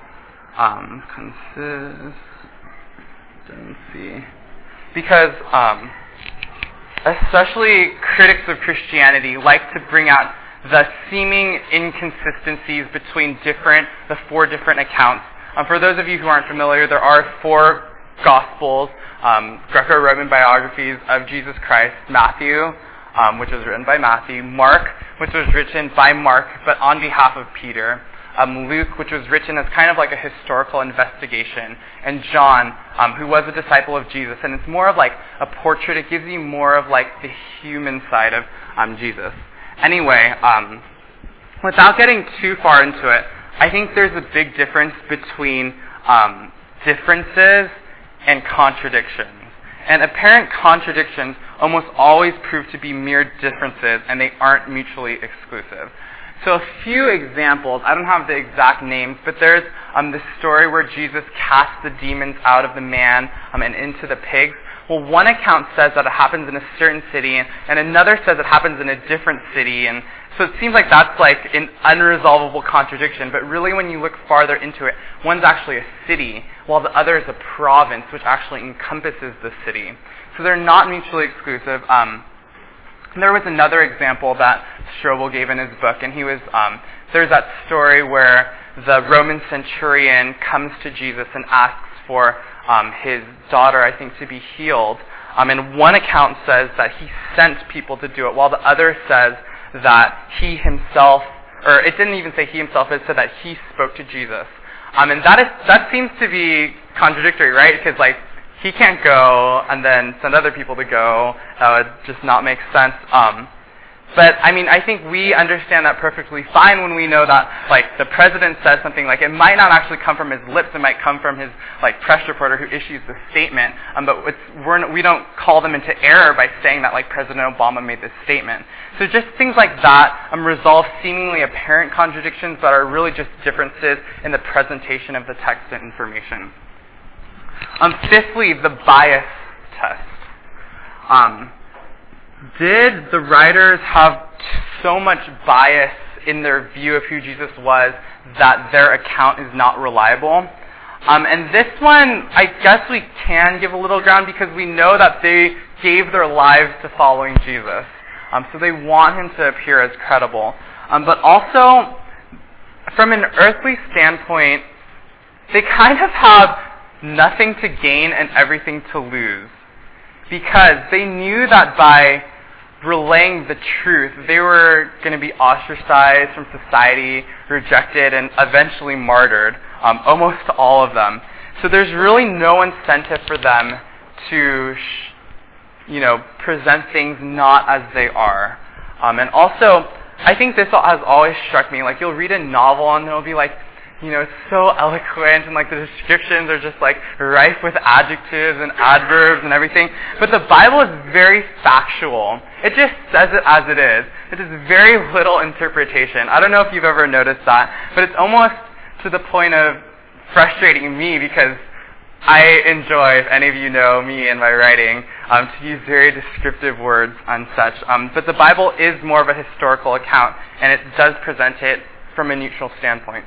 Consistency. Because especially critics of Christianity like to bring out the seeming inconsistencies between the 4 different accounts. For those of you who aren't familiar, there are 4 Gospels, Greco-Roman biographies of Jesus Christ: Matthew, which was written by Matthew; Mark, which was written by Mark, but on behalf of Peter; Luke, which was written as kind of like a historical investigation; and John, who was a disciple of Jesus. And it's more of a portrait. It gives you more of the human side of Jesus. Anyway, without getting too far into it, I think there's a big difference between differences and contradictions. And apparent contradictions almost always prove to be mere differences, and they aren't mutually exclusive. So a few examples, I don't have the exact names, but there's the story where Jesus cast the demons out of the man and into the pigs. Well, one account says that it happens in a certain city, and another says it happens in a different city, and so it seems like that's an unresolvable contradiction, but really when you look farther into it, one's actually a city, while the other is a province, which actually encompasses the city. So they're not mutually exclusive. There was another example that Strobel gave in his book, and there's that story where the Roman centurion comes to Jesus and asks for his daughter, I think, to be healed. And one account says that he sent people to do it, while the other says that he himself, or it didn't even say he himself, it said that he spoke to Jesus. And that seems to be contradictory, right? Because like he can't go and then send other people to go. That would just not make sense. But I mean, I think we understand that perfectly fine when we know that, like, the president says something, like, it might not actually come from his lips, it might come from his, like, press reporter who issues the statement, but we don't call them into error by saying that, like, President Obama made this statement. So just things like that resolve seemingly apparent contradictions, but are really just differences in the presentation of the text and information. Fifthly, the bias test. Did the writers have so much bias in their view of who Jesus was that their account is not reliable? And this one, I guess we can give a little ground because we know that they gave their lives to following Jesus. So they want him to appear as credible. But also, from an earthly standpoint, they kind of have nothing to gain and everything to lose. Because they knew that by relaying the truth, they were going to be ostracized from society, rejected, and eventually martyred, almost all of them. So there's really no incentive for them to, present things not as they are. And also, I think this has always struck me, like you'll read a novel and it'll be like, it's so eloquent and like the descriptions are just like rife with adjectives and adverbs and everything. But the Bible is very factual. It just says it as it is. It is very little interpretation. I don't know if you've ever noticed that, but it's almost to the point of frustrating me because I enjoy, if any of you know me and my writing, to use very descriptive words and such. But the Bible is more of a historical account, and it does present it from a neutral standpoint.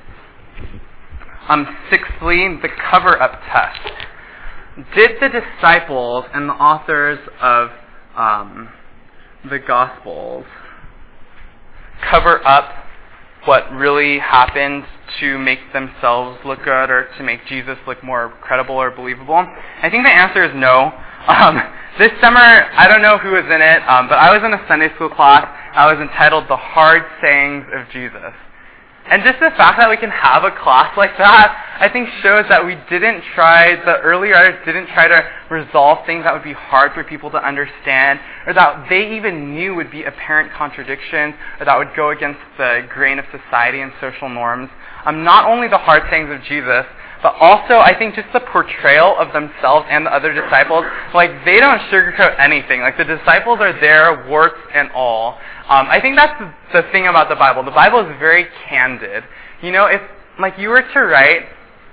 Sixthly, the cover-up test. Did the disciples and the authors of the Gospels cover up what really happened to make themselves look good or to make Jesus look more credible or believable? I think the answer is no. This summer, I don't know who was in it, but I was in a Sunday school class. I was entitled The Hard Sayings of Jesus. And just the fact that we can have a class like that, I think shows that the early writers didn't try to resolve things that would be hard for people to understand, or that they even knew would be apparent contradictions, or that would go against the grain of society and social norms. Not only the hard sayings of Jesus, but also I think just the portrayal of themselves and the other disciples, like they don't sugarcoat anything. Like the disciples are there, warts and all. I think that's the thing about the Bible. The Bible is very candid. If like you were to write,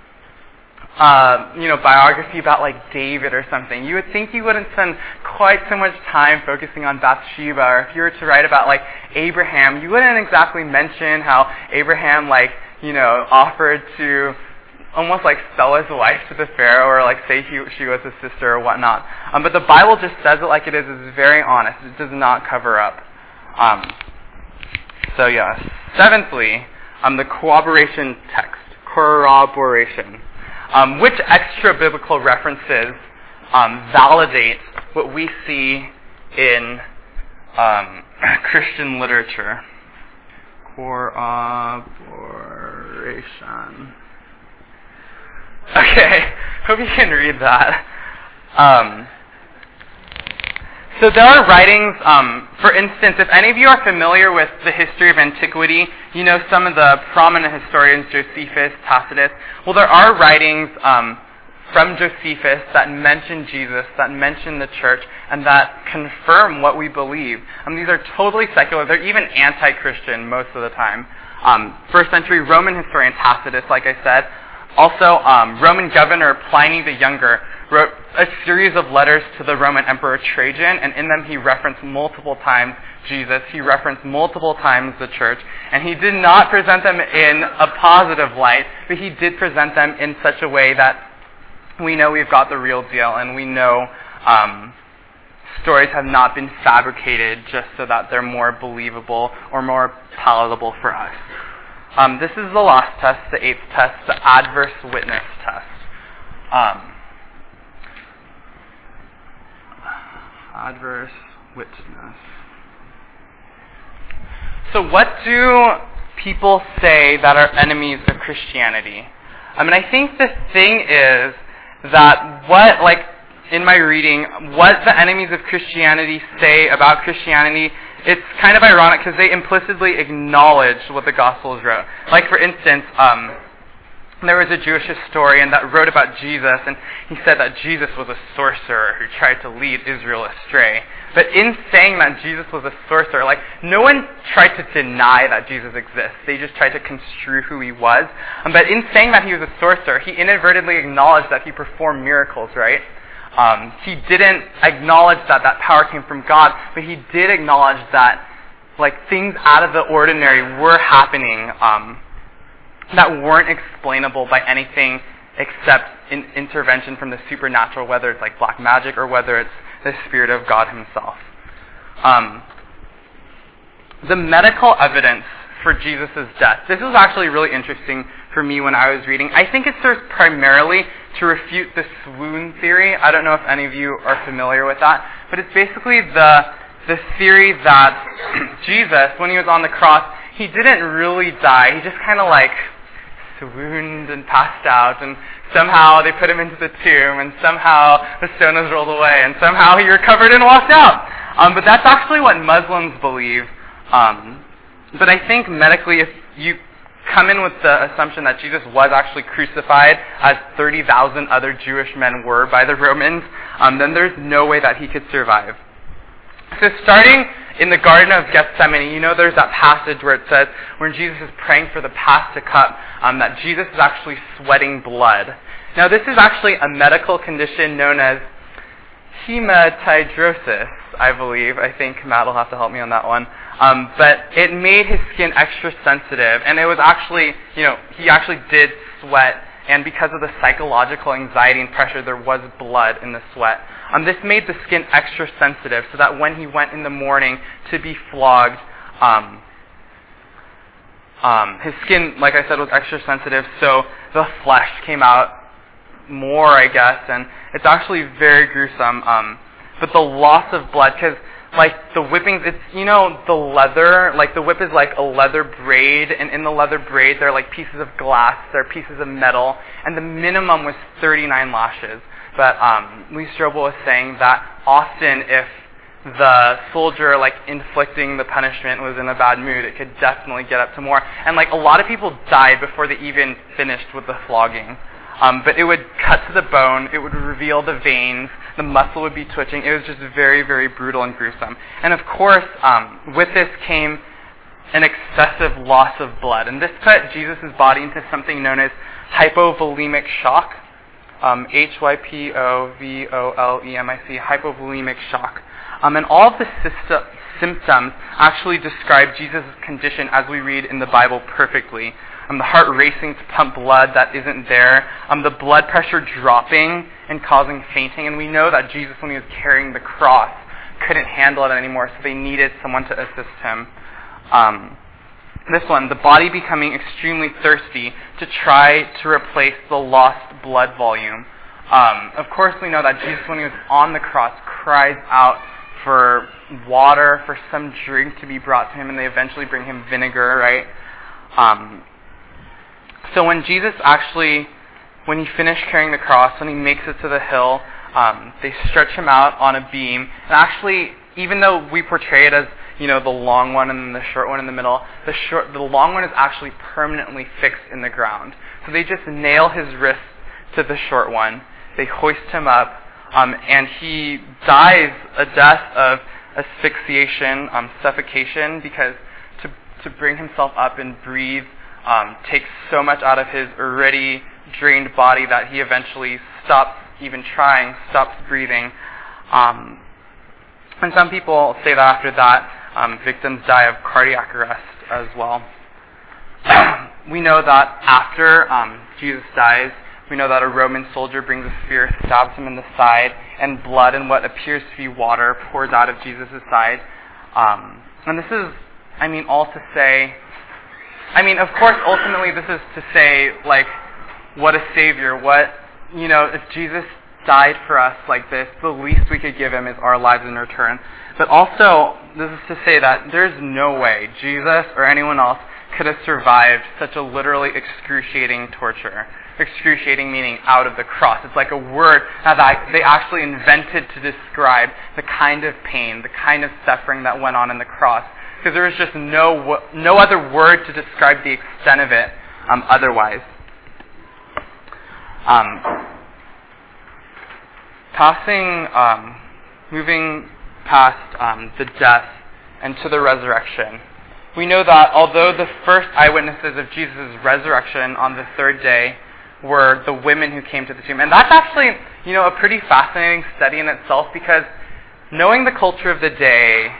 biography about like David or something, you would think you wouldn't spend quite so much time focusing on Bathsheba. Or if you were to write about like Abraham, you wouldn't exactly mention how Abraham offered to almost like sell his wife to the Pharaoh or like say she was his sister or whatnot. But the Bible just says it like it is. It's very honest. It does not cover up. Seventhly, the corroboration text. Corroboration. Which extra biblical references validate what we see in Christian literature? Corroboration. Okay, hope you can read that. So there are writings, for instance, if any of you are familiar with the history of antiquity, you know some of the prominent historians, Josephus, Tacitus. Well, there are writings from Josephus that mention Jesus, that mention the church, and that confirm what we believe. These are totally secular. They're even anti-Christian most of the time. First century Roman historian Tacitus, like I said. Also, Roman governor Pliny the Younger wrote a series of letters to the Roman Emperor Trajan, and in them he referenced multiple times Jesus, he referenced multiple times the church, and he did not present them in a positive light, but he did present them in such a way that we know we've got the real deal, and we know stories have not been fabricated just so that they're more believable or more palatable for us. This is the last test, the 8th test, the adverse witness test. Adverse witness. So what do people say that are enemies of Christianity? And I think the thing is that in my reading, what the enemies of Christianity say about Christianity, it's kind of ironic because they implicitly acknowledge what the Gospels wrote. Like, for instance, there was a Jewish historian that wrote about Jesus, and he said that Jesus was a sorcerer who tried to lead Israel astray. But in saying that Jesus was a sorcerer, no one tried to deny that Jesus exists. They just tried to construe who he was. But in saying that he was a sorcerer, he inadvertently acknowledged that he performed miracles, right? He didn't acknowledge that power came from God, but he did acknowledge that things out of the ordinary were happening that weren't explainable by anything except intervention from the supernatural, whether it's black magic or whether it's the Spirit of God himself. The medical evidence for Jesus' death. This was actually really interesting for me when I was reading. I think it serves primarily to refute the swoon theory. I don't know if any of you are familiar with that, but it's basically the theory that Jesus, when he was on the cross, he didn't really die. He just kind of swooned and passed out, and somehow they put him into the tomb, and somehow the stone was rolled away, and somehow he recovered and walked out. But that's actually what Muslims believe. But I think medically, if you come in with the assumption that Jesus was actually crucified, as 30,000 other Jewish men were by the Romans, then there's no way that he could survive. So starting in the Garden of Gethsemane, there's that passage where it says, when Jesus is praying for the Paschal cup, that Jesus is actually sweating blood. Now this is actually a medical condition known as hematidrosis, I believe. I think Matt will have to help me on that one. But it made his skin extra sensitive, and it was actually, he actually did sweat, and because of the psychological anxiety and pressure, there was blood in the sweat. This made the skin extra sensitive, so that when he went in the morning to be flogged, his skin, like I said, was extra sensitive, so the flesh came out more, I guess, and it's actually very gruesome. But the loss of blood, because the whippings, it's, the leather, the whip is a leather braid, and in the leather braid there are pieces of glass, there are pieces of metal, and the minimum was 39 lashes. But Lee Strobel was saying that often if the soldier inflicting the punishment was in a bad mood, it could definitely get up to more. And a lot of people died before they even finished with the flogging. But it would cut to the bone, it would reveal the veins, the muscle would be twitching. It was just very, very brutal and gruesome. And of course, with this came an excessive loss of blood. And this put Jesus' body into something known as hypovolemic shock. Hypovolemic, hypovolemic shock. And all of the symptoms actually describe Jesus' condition as we read in the Bible perfectly. The heart racing to pump blood that isn't there, the blood pressure dropping and causing fainting. And we know that Jesus, when he was carrying the cross, couldn't handle it anymore, so they needed someone to assist him. This one, the body becoming extremely thirsty to try to replace the lost blood volume. Of course, we know that Jesus, when he was on the cross, cries out for water, for some drink to be brought to him, and they eventually bring him vinegar, right? So when Jesus actually, when he finished carrying the cross, when he makes it to the hill, they stretch him out on a beam. And actually, even though we portray it as, the long one and then the short one in the middle, the long one is actually permanently fixed in the ground. So they just nail his wrists to the short one. They hoist him up, and he dies a death of asphyxiation, suffocation, because to bring himself up and breathe takes so much out of his already drained body that he eventually stops even trying, stops breathing. And some people say that after that, victims die of cardiac arrest as well. We know that after Jesus dies, we know that a Roman soldier brings a spear, stabs him in the side, and blood and what appears to be water pours out of Jesus' side. And this is, all to say, of course, ultimately this is to say, what a Savior, if Jesus died for us like this, the least we could give him is our lives in return. But also, this is to say that there's no way Jesus or anyone else could have survived such a literally excruciating torture. excruciating meaning out of the cross. It's like a word that they actually invented to describe the kind of pain, the kind of suffering that went on in the cross. Because there was just no other word to describe the extent of it otherwise. Moving past the death and to the resurrection, we know that although the first eyewitnesses of Jesus' resurrection on the third day were the women who came to the tomb, and that's actually, a pretty fascinating study in itself, because knowing the culture of the day,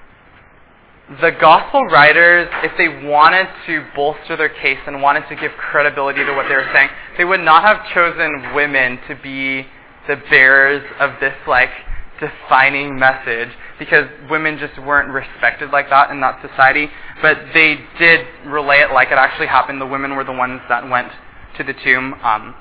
the gospel writers, if they wanted to bolster their case and wanted to give credibility to what they were saying, they would not have chosen women to be the bearers of this, defining message, because women just weren't respected like that in that society. But they did relay it like it actually happened. The women were the ones that went to the tomb.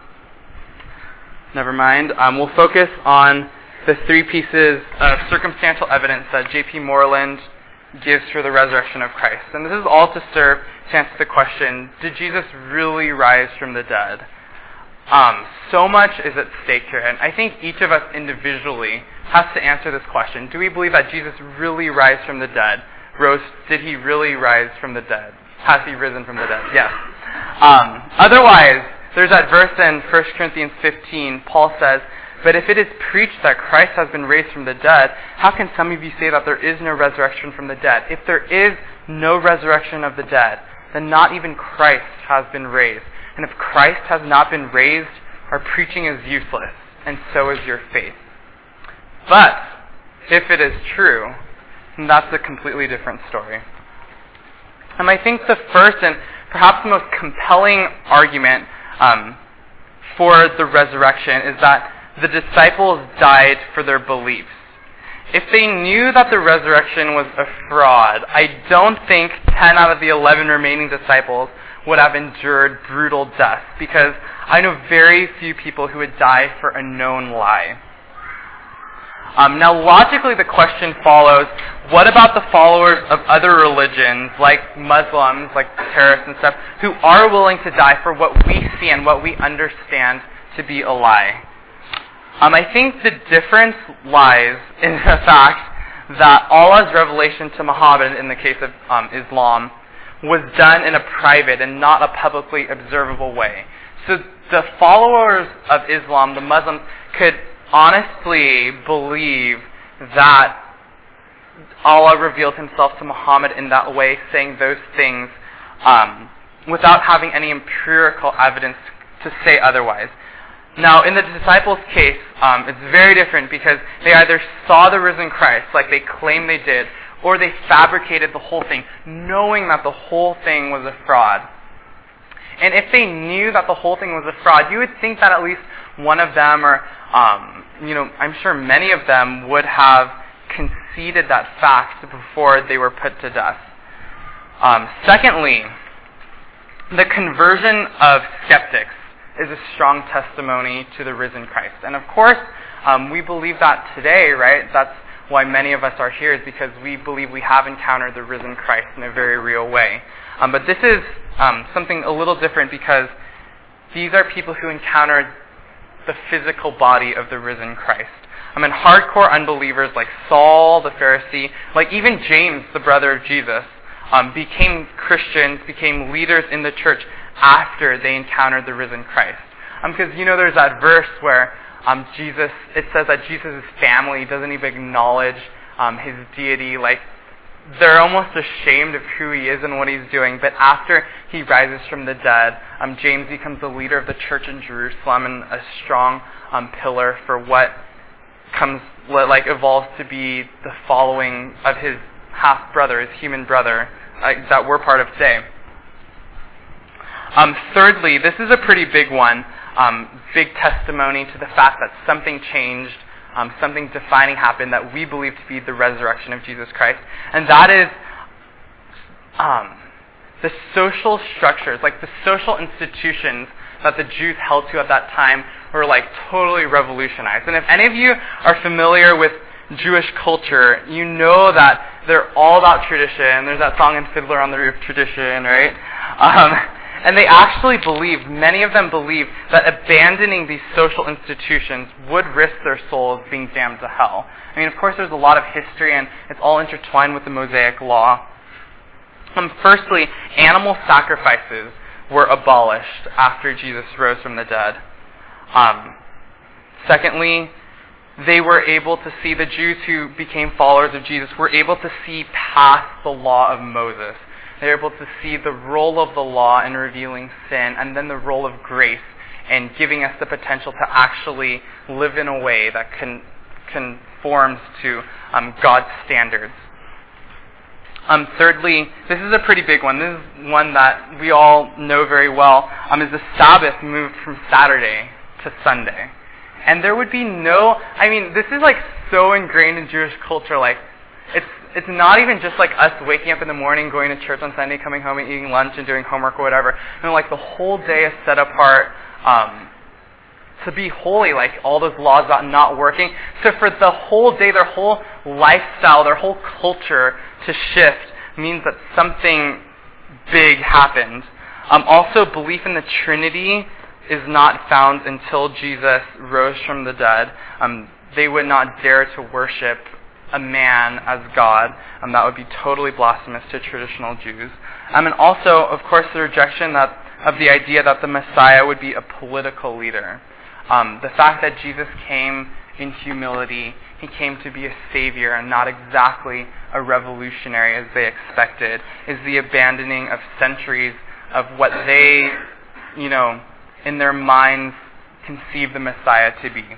Never mind. We'll focus on the three pieces of circumstantial evidence that J.P. Moreland gives for the resurrection of Christ. And this is all to serve to answer the question, did Jesus really rise from the dead? So much is at stake here, and I think each of us individually has to answer this question. Do we believe that Jesus really rose from the dead? Did he really rise from the dead? Has he risen from the dead? Yes. Otherwise, there's that verse in 1 Corinthians 15, Paul says, "But if it is preached that Christ has been raised from the dead, how can some of you say that there is no resurrection from the dead? If there is no resurrection of the dead, then not even Christ has been raised. And if Christ has not been raised, our preaching is useless, and so is your faith." But if it is true, then that's a completely different story. And I think the first and perhaps the most compelling argument for the resurrection is that the disciples died for their beliefs. If they knew that the resurrection was a fraud, I don't think 10 out of the 11 remaining disciples would have endured brutal death, because I know very few people who would die for a known lie. Now, logically, the question follows, what about the followers of other religions, like Muslims, like terrorists and stuff, who are willing to die for what we see and what we understand to be a lie? I think the difference lies in the fact that Allah's revelation to Muhammad, in the case of Islam, was done in a private and not a publicly observable way. So the followers of Islam, the Muslims, could honestly believe that Allah revealed himself to Muhammad in that way, saying those things without having any empirical evidence to say otherwise. Now, in the disciples' case, it's very different, because they either saw the risen Christ, like they claim they did, or they fabricated the whole thing, knowing that the whole thing was a fraud. And if they knew that the whole thing was a fraud, you would think that at least one of them, or I'm sure many of them, would have conceded that fact before they were put to death. Secondly, the conversion of skeptics is a strong testimony to the risen Christ. And of course, we believe that today, right? That's why many of us are here, is because we believe we have encountered the risen Christ in a very real way. But this is something a little different, because these are people who encountered the physical body of the risen Christ. Hardcore unbelievers like Saul the Pharisee, like even James, the brother of Jesus, became Christians, became leaders in the church after they encountered the risen Christ. Because there's that verse where it says that Jesus' family doesn't even acknowledge his deity. Like, they're almost ashamed of who he is and what he's doing. But after he rises from the dead, James becomes the leader of the church in Jerusalem and a strong pillar for what evolves to be the following of his half-brother, his human brother, that we're part of today. Thirdly, this is a pretty big one, big testimony to the fact that something changed, something defining happened that we believe to be the resurrection of Jesus Christ. And that is the social structures, like the social institutions that the Jews held to at that time were totally revolutionized. And if any of you are familiar with Jewish culture, you know that they're all about tradition. There's that song in Fiddler on the Roof, Tradition, right? And they actually believed, many of them believed, that abandoning these social institutions would risk their souls being damned to hell. I mean, of course, there's a lot of history, and it's all intertwined with the Mosaic Law. Firstly, animal sacrifices were abolished after Jesus rose from the dead. Secondly, they were able to see, the Jews who became followers of Jesus were able to see past the law of Moses. They were able to see the role of the law in revealing sin, and then the role of grace in giving us the potential to actually live in a way that conforms to God's standards. Thirdly, this is a pretty big one. This is one that we all know very well, is the Sabbath moved from Saturday to Sunday. And there would be this is like so ingrained in Jewish culture, like it's not even just like us waking up in the morning, going to church on Sunday, coming home and eating lunch and doing homework or whatever. Like the whole day is set apart to be holy, like all those laws about not working. So for the whole day, their whole lifestyle, their whole culture to shift means that something big happened. Also, belief in the Trinity is not found until Jesus rose from the dead. They would not dare to worship a man as God. That would be totally blasphemous to traditional Jews. And also, of course, the rejection of the idea that the Messiah would be a political leader. The fact that Jesus came in humility, he came to be a savior and not exactly a revolutionary as they expected, is the abandoning of centuries of what they, in their minds conceive the Messiah to be.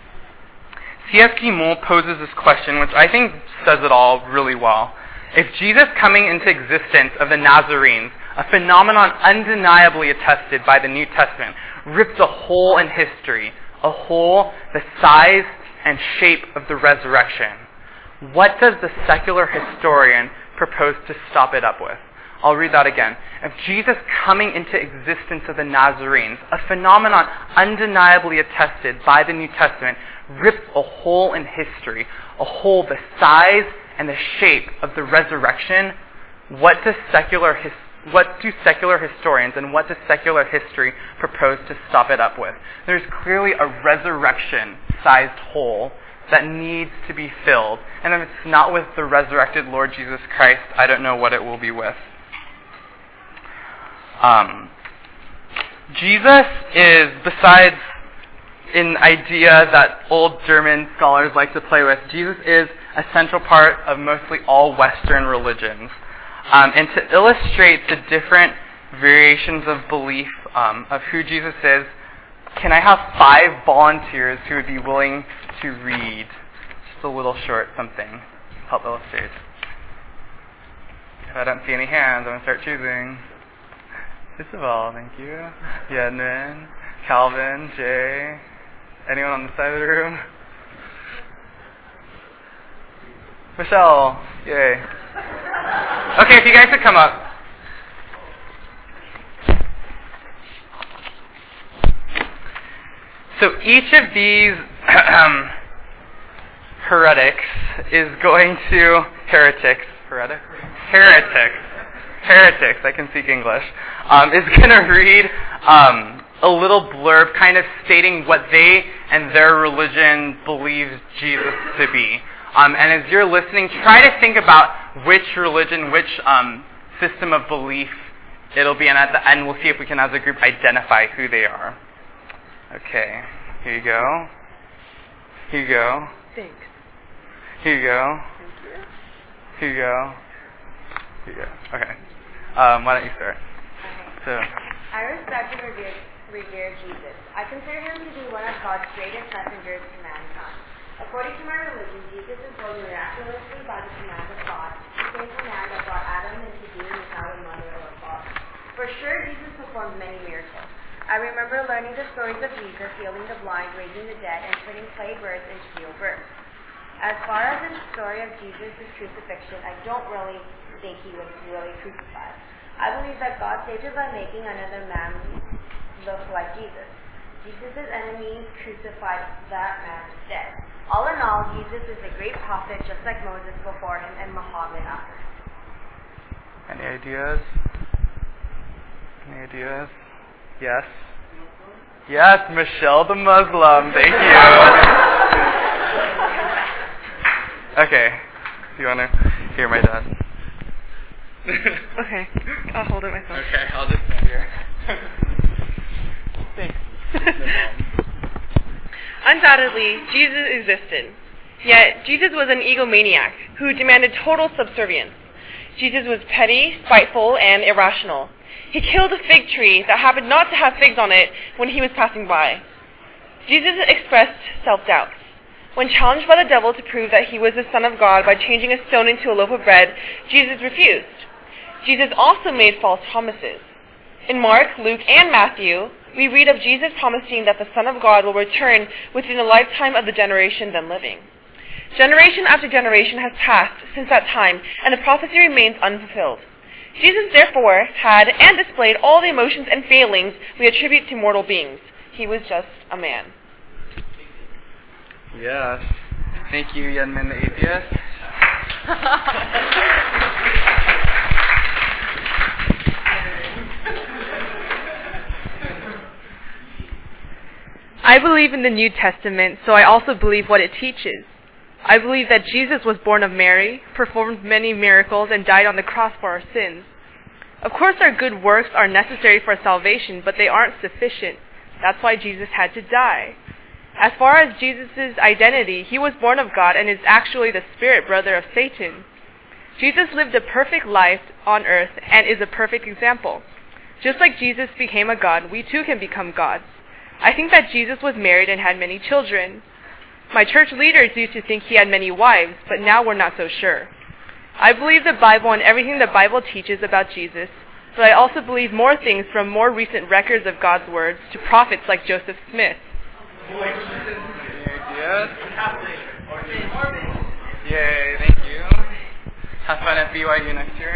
C.S. Guillemot poses this question, which I think says it all really well. If Jesus coming into existence of the Nazarenes, a phenomenon undeniably attested by the New Testament, ripped a hole in history, a hole the size and shape of the resurrection, what does the secular historian propose to stop it up with? I'll read that again. If Jesus coming into existence of the Nazarenes, a phenomenon undeniably attested by the New Testament, ripped a hole in history, a hole the size and the shape of the resurrection, what do secular historians and what does secular history propose to stop it up with? There's clearly a resurrection-sized hole that needs to be filled. And if it's not with the resurrected Lord Jesus Christ, I don't know what it will be with. Jesus is, besides an idea that old German scholars like to play with, Jesus is a central part of mostly all Western religions. And to illustrate the different variations of belief of who Jesus is, can I have 5 volunteers who would be willing to read just a little short something to help illustrate? If I don't see any hands, I'm going to start choosing. Isabel, thank you. Yedman, Calvin, Jay. Anyone on this side of the room? Michelle, yay. Okay, if you guys could come up. So each of these heretics, I can speak English, is going to read a little blurb kind of stating what they and their religion believes Jesus to be. And as you're listening, try to think about which religion, which system of belief it'll be, and at the end we'll see if we can, as a group, identify who they are. Okay, here you go. Here you go. Thanks. Here you go. Thank you. Here you go. Here you go. Okay. Why don't you start? So. I respect and revere Jesus. I consider him to be one of God's greatest messengers to mankind. According to my religion, Jesus is born miraculously by the command of God. He came from man that brought Adam into being without a mother or father. For sure, Jesus performed many miracles. I remember learning the stories of Jesus healing the blind, raising the dead, and turning clay birds into real birds. As far as the story of Jesus' crucifixion, I don't really think he was really crucified. I believe that God saved him by making another man look like Jesus. Jesus' enemies crucified that man instead. All in all, Jesus is a great prophet, just like Moses before him and Muhammad after him. Any ideas? Any ideas? Yes. Yes, Michelle the Muslim. Thank you. Okay. Do you want to hear my dad? Okay, I'll hold it myself. Okay, I'll just stand here. Thanks. Undoubtedly, Jesus existed. Yet, Jesus was an egomaniac who demanded total subservience. Jesus was petty, spiteful, and irrational. He killed a fig tree that happened not to have figs on it when he was passing by. Jesus expressed self-doubts. When challenged by the devil to prove that he was the Son of God by changing a stone into a loaf of bread, Jesus refused. Jesus also made false promises. In Mark, Luke, and Matthew, we read of Jesus promising that the Son of God will return within the lifetime of the generation then living. Generation after generation has passed since that time, and the prophecy remains unfulfilled. Jesus therefore had and displayed all the emotions and failings we attribute to mortal beings. He was just a man. Yes. Thank you, Yenmin the atheist. I believe in the New Testament, so I also believe what it teaches. I believe that Jesus was born of Mary, performed many miracles, and died on the cross for our sins. Of course, our good works are necessary for salvation, but they aren't sufficient. That's why Jesus had to die. As far as Jesus' identity, he was born of God and is actually the spirit brother of Satan. Jesus lived a perfect life on earth and is a perfect example. Just like Jesus became a god, we too can become gods. I think that Jesus was married and had many children. My church leaders used to think he had many wives, but now we're not so sure. I believe the Bible and everything the Bible teaches about Jesus, but I also believe more things from more recent records of God's words to prophets like Joseph Smith. Yes. Yay, thank you. Have fun at BYU next year.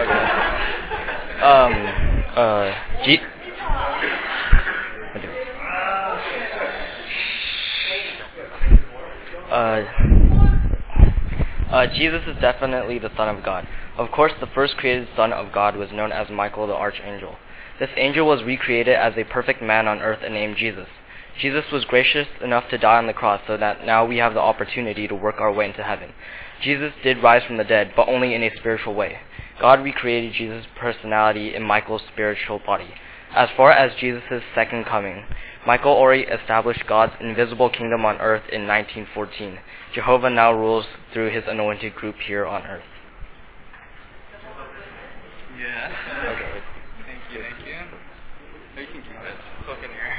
Jesus is definitely the Son of God. Of course, the first created Son of God was known as Michael the Archangel. This angel was recreated as a perfect man on earth and named Jesus. Jesus was gracious enough to die on the cross so that now we have the opportunity to work our way into heaven. Jesus did rise from the dead, but only in a spiritual way. God recreated Jesus' personality in Michael's spiritual body. As far as Jesus' second coming, Michael already established God's invisible kingdom on earth in 1914. Jehovah now rules through his anointed group here on earth. Yes. Okay. Thank you. You can keep it. Look in here.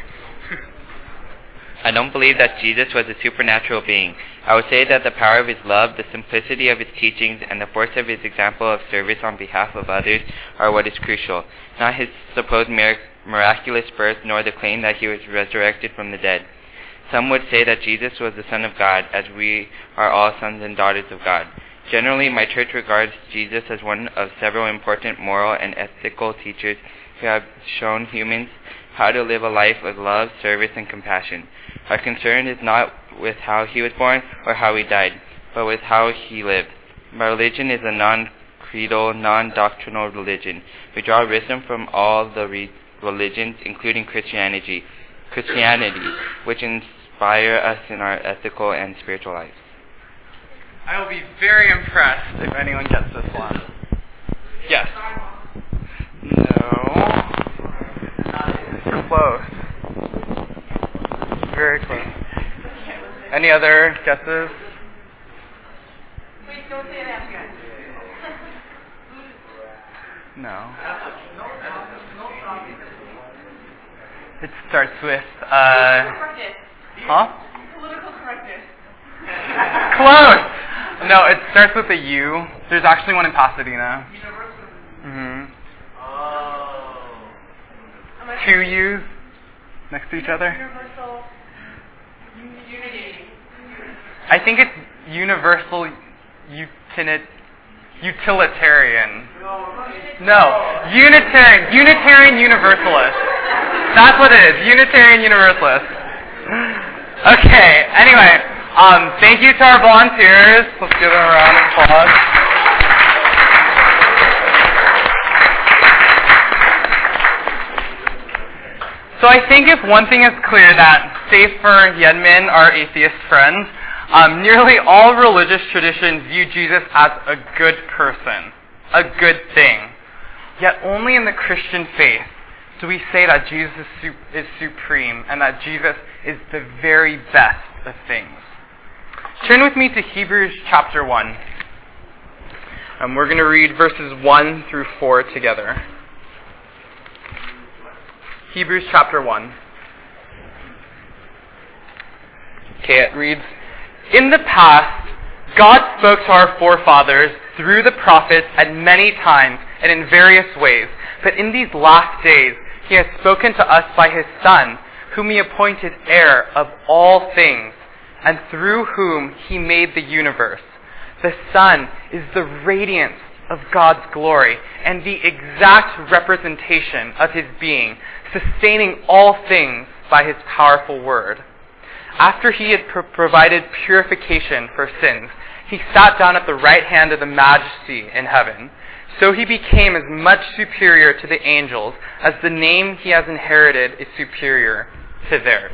I don't believe that Jesus was a supernatural being. I would say that the power of his love, the simplicity of his teachings, and the force of his example of service on behalf of others are what is crucial, not his supposed miraculous birth nor the claim that he was resurrected from the dead. Some would say that Jesus was the Son of God, as we are all sons and daughters of God. Generally, my church regards Jesus as one of several important moral and ethical teachers who have shown humans how to live a life of love, service, and compassion. Our concern is not with how he was born or how he died, but with how he lived. My religion is a non-creedal, non-doctrinal religion. We draw wisdom from all the religions, including Christianity, which inspire us in our ethical and spiritual lives. I will be very impressed if anyone gets this one. Yes. No. Close. Very close. Any other guesses? Wait, don't say that yet. No. It starts with, Correctness. huh? Political correctness. Close! No, it starts with a U. There's actually one in Pasadena. Mm-hmm. Two U's next to each other. Universal unity. I think it's universal utilitarian. No, Unitarian Universalist. That's what it is, Unitarian Universalist. Okay, anyway, thank you to our volunteers. Let's give them a round of applause. So I think if one thing is clear that, save for Yenmin, our atheist friend, nearly all religious traditions view Jesus as a good person, a good thing. Yet only in the Christian faith do we say that Jesus is supreme and that Jesus is the very best of things. Turn with me to Hebrews chapter 1. We're going to read verses 1 through 4 together. Hebrews chapter 1. Okay, it reads, "In the past, God spoke to our forefathers through the prophets at many times and in various ways, but in these last days He has spoken to us by His Son, whom He appointed heir of all things, and through whom He made the universe. The Son is the radiance of God's glory and the exact representation of His being, sustaining all things by His powerful word. After He had provided purification for sins, He sat down at the right hand of the Majesty in heaven. So He became as much superior to the angels as the name He has inherited is superior to theirs."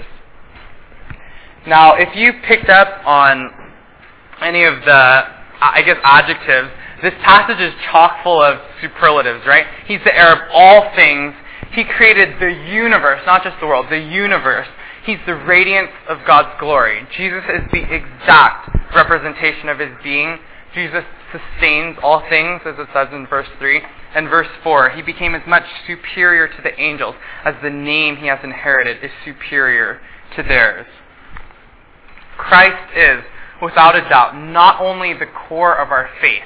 Now, if you picked up on any of the, adjectives, this passage is chock full of superlatives, right? He's the heir of all things. He created the universe, not just the world, the universe. He's the radiance of God's glory. Jesus is the exact representation of His being. Jesus sustains all things, as it says in verse 3. And verse 4, He became as much superior to the angels as the name He has inherited is superior to theirs. Christ is, without a doubt, not only the core of our faith,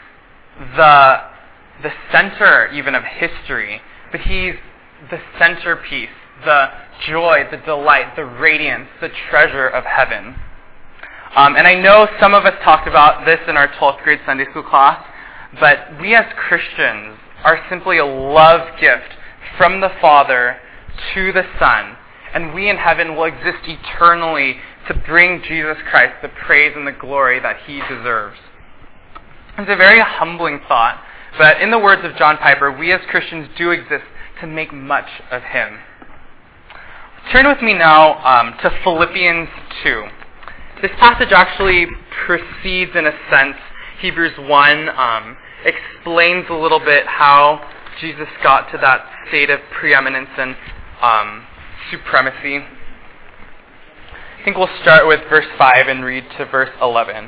the center even of history, but He's the centerpiece, the joy, the delight, the radiance, the treasure of heaven. And I know some of us talked about this in our 12th grade Sunday school class, but we as Christians are simply a love gift from the Father to the Son, and we in heaven will exist eternally to bring Jesus Christ the praise and the glory that He deserves. It's a very humbling thought, but in the words of John Piper, we as Christians do exist to make much of Him. Turn with me now to Philippians 2. This passage actually precedes, in a sense, Hebrews 1, explains a little bit how Jesus got to that state of preeminence and supremacy. I think we'll start with verse 5 and read to verse 11.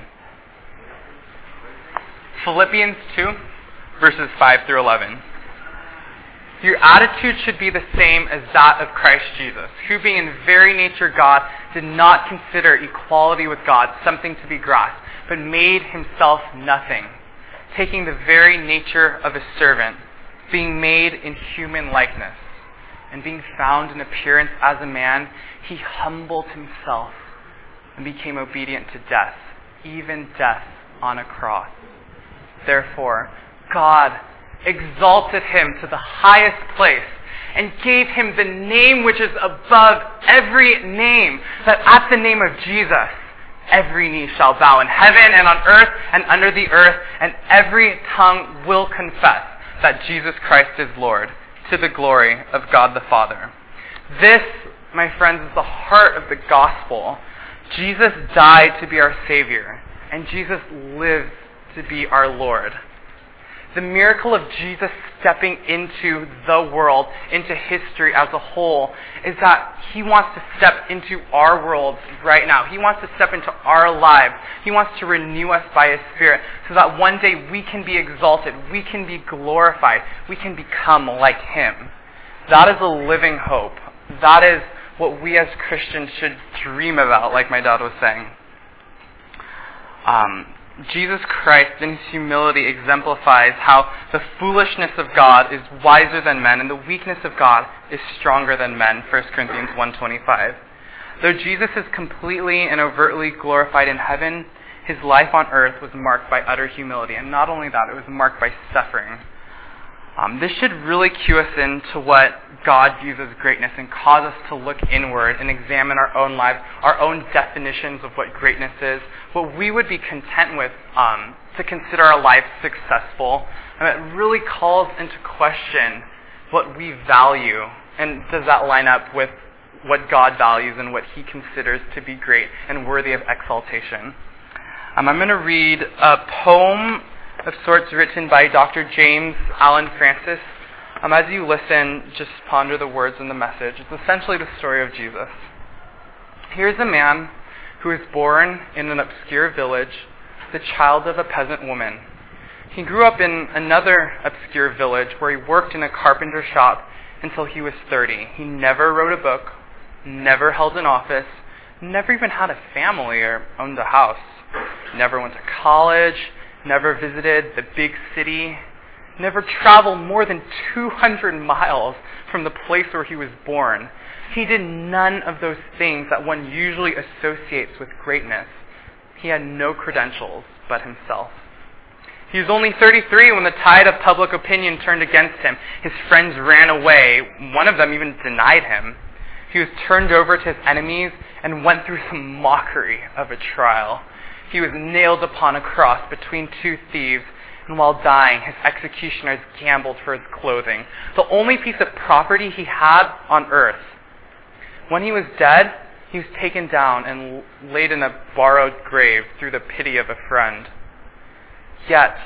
Philippians 2, verses 5 through 11. "Your attitude should be the same as that of Christ Jesus, who being in very nature God, did not consider equality with God something to be grasped, but made Himself nothing, taking the very nature of a servant, being made in human likeness, and being found in appearance as a man, He humbled Himself and became obedient to death, even death on a cross. Therefore, God exalted Him to the highest place and gave Him the name which is above every name, that at the name of Jesus every knee shall bow in heaven and on earth and under the earth, and every tongue will confess that Jesus Christ is Lord, to the glory of God the Father." This, my friends, is the heart of the gospel. Jesus died to be our Savior, and Jesus lives to be our Lord. The miracle of Jesus stepping into the world, into history as a whole, is that He wants to step into our world right now. He wants to step into our lives. He wants to renew us by His Spirit so that one day we can be exalted, we can be glorified, we can become like Him. That is a living hope. That is what we as Christians should dream about, like my dad was saying. Jesus Christ in His humility exemplifies how the foolishness of God is wiser than men and the weakness of God is stronger than men, 1 Corinthians 1:25. Though Jesus is completely and overtly glorified in heaven, His life on earth was marked by utter humility, and not only that, it was marked by suffering. This should really cue us into what God views as greatness and cause us to look inward and examine our own lives, our own definitions of what greatness is, what we would be content with to consider our lives successful. And it really calls into question what we value And does that line up with what God values and what he considers to be great and worthy of exaltation? I'm going to read a poem of sorts written by Dr. James Allen Francis. As you listen, just ponder the words in the message. It's essentially the story of Jesus. Here's a man who is born in an obscure village, the child of a peasant woman. He grew up in another obscure village where he worked in a carpenter shop until he was 30. He never wrote a book, never held an office, never even had a family or owned a house, never went to college, never visited the big city, never traveled more than 200 miles from the place where he was born. He did none of those things that one usually associates with greatness. He had no credentials but himself. He was only 33 when the tide of public opinion turned against him. His friends ran away. One of them even denied him. He was turned over to his enemies and went through some mockery of a trial. He was nailed upon a cross between two thieves, and while dying, his executioners gambled for his clothing, the only piece of property he had on earth. When he was dead, he was taken down and laid in a borrowed grave through the pity of a friend. Yet,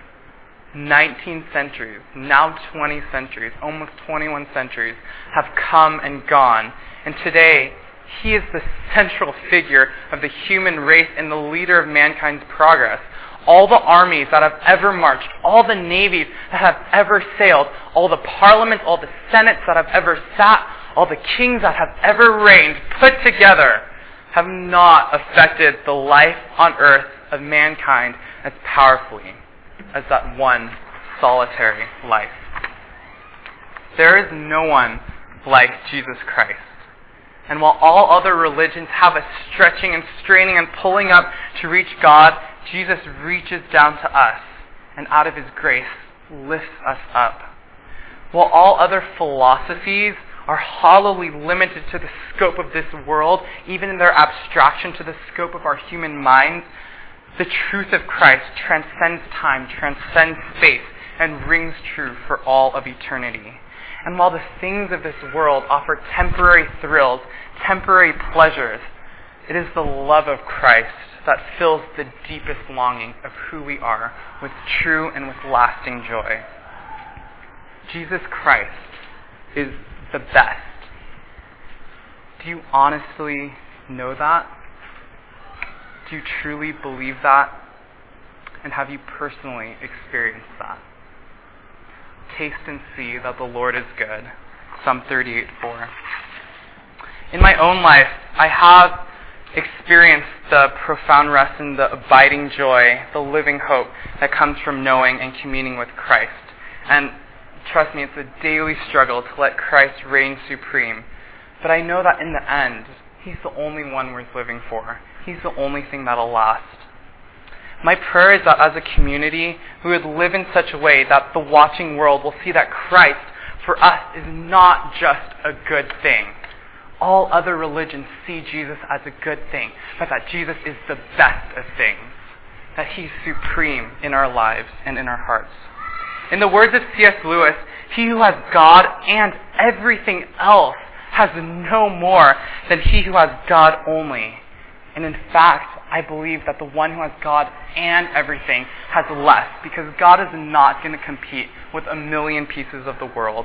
19 centuries, now 20 centuries, almost 21 centuries, have come and gone, and today, he is the central figure of the human race and the leader of mankind's progress. All the armies that have ever marched, all the navies that have ever sailed, all the parliaments, all the senates that have ever sat, all the kings that have ever reigned, put together, have not affected the life on earth of mankind as powerfully as that one solitary life. There is no one like Jesus Christ. And while all other religions have us stretching and straining and pulling up to reach God, Jesus reaches down to us and out of his grace lifts us up. While all other philosophies are hollowly limited to the scope of this world, even in their abstraction to the scope of our human minds, the truth of Christ transcends time, transcends space, and rings true for all of eternity. And while the things of this world offer temporary thrills, temporary pleasures, it is the love of Christ that fills the deepest longing of who we are with true and with lasting joy. Jesus Christ is the best. Do you honestly know that? Do you truly believe that? And have you personally experienced that? Taste and see that the Lord is good. Psalm 38:4. In my own life, I have experienced the profound rest and the abiding joy, the living hope that comes from knowing and communing with Christ. And trust me, it's a daily struggle to let Christ reign supreme. But I know that in the end, he's the only one worth living for. He's the only thing that'll last. My prayer is that as a community, we would live in such a way that the watching world will see that Christ, for us, is not just a good thing. All other religions see Jesus as a good thing, but that Jesus is the best of things, that he's supreme in our lives and in our hearts. In the words of C.S. Lewis, he who has God and everything else has no more than he who has God only. And in fact, I believe that the one who has God and everything has less, because God is not going to compete with a million pieces of the world.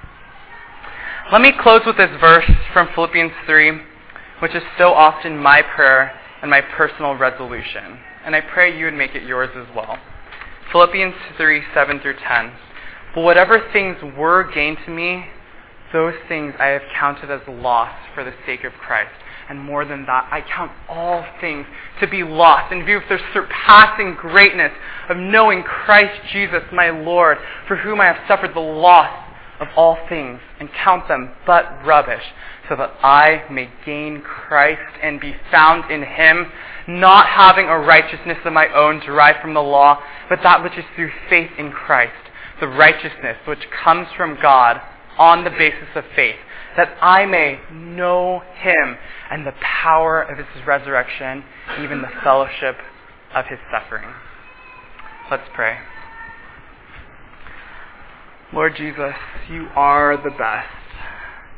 Let me close with this verse from Philippians 3, which is so often my prayer and my personal resolution. And I pray you would make it yours as well. Philippians 3, 7 through 10. But whatever things were gained to me, those things I have counted as loss for the sake of Christ. And more than that, I count all things to be lost in view of the surpassing greatness of knowing Christ Jesus my Lord, for whom I have suffered the loss of all things, and count them but rubbish, so that I may gain Christ and be found in him, not having a righteousness of my own derived from the law, but that which is through faith in Christ, the righteousness which comes from God on the basis of faith, that I may know him and the power of his resurrection, even the fellowship of his suffering. Let's pray. Lord Jesus, you are the best.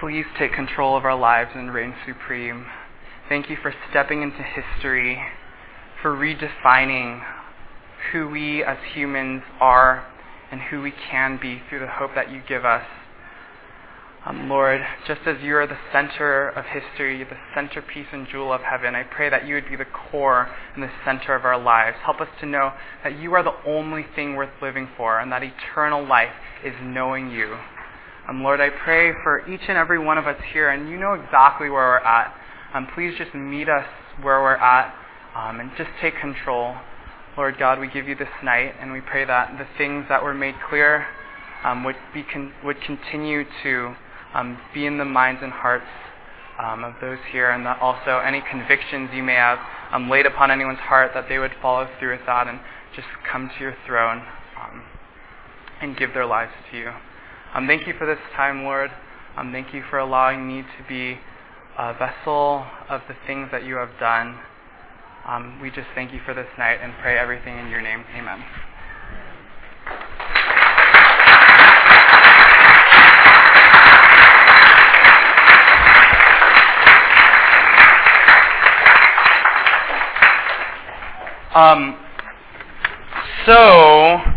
please take control of our lives and reign supreme. Thank you for stepping into history, for redefining who we as humans are and who we can be through the hope that you give us. Lord, just as you are the center of history, the centerpiece and jewel of heaven, I pray that you would be the core and the center of our lives. Help us to know that you are the only thing worth living for, and that eternal life is knowing you. Lord, I pray for each and every one of us here, and you know exactly where we're at. Please just meet us where we're at, and just take control. Lord God, we give you this night, and we pray that the things that were made clear would continue to be in the minds and hearts of those here, and that also any convictions you may have laid upon anyone's heart, that they would follow through with that and just come to your throne and give their lives to you. Thank you for this time, Lord. Thank you for allowing me to be a vessel of the things that you have done. We just thank you for this night and pray everything in your name. Amen. So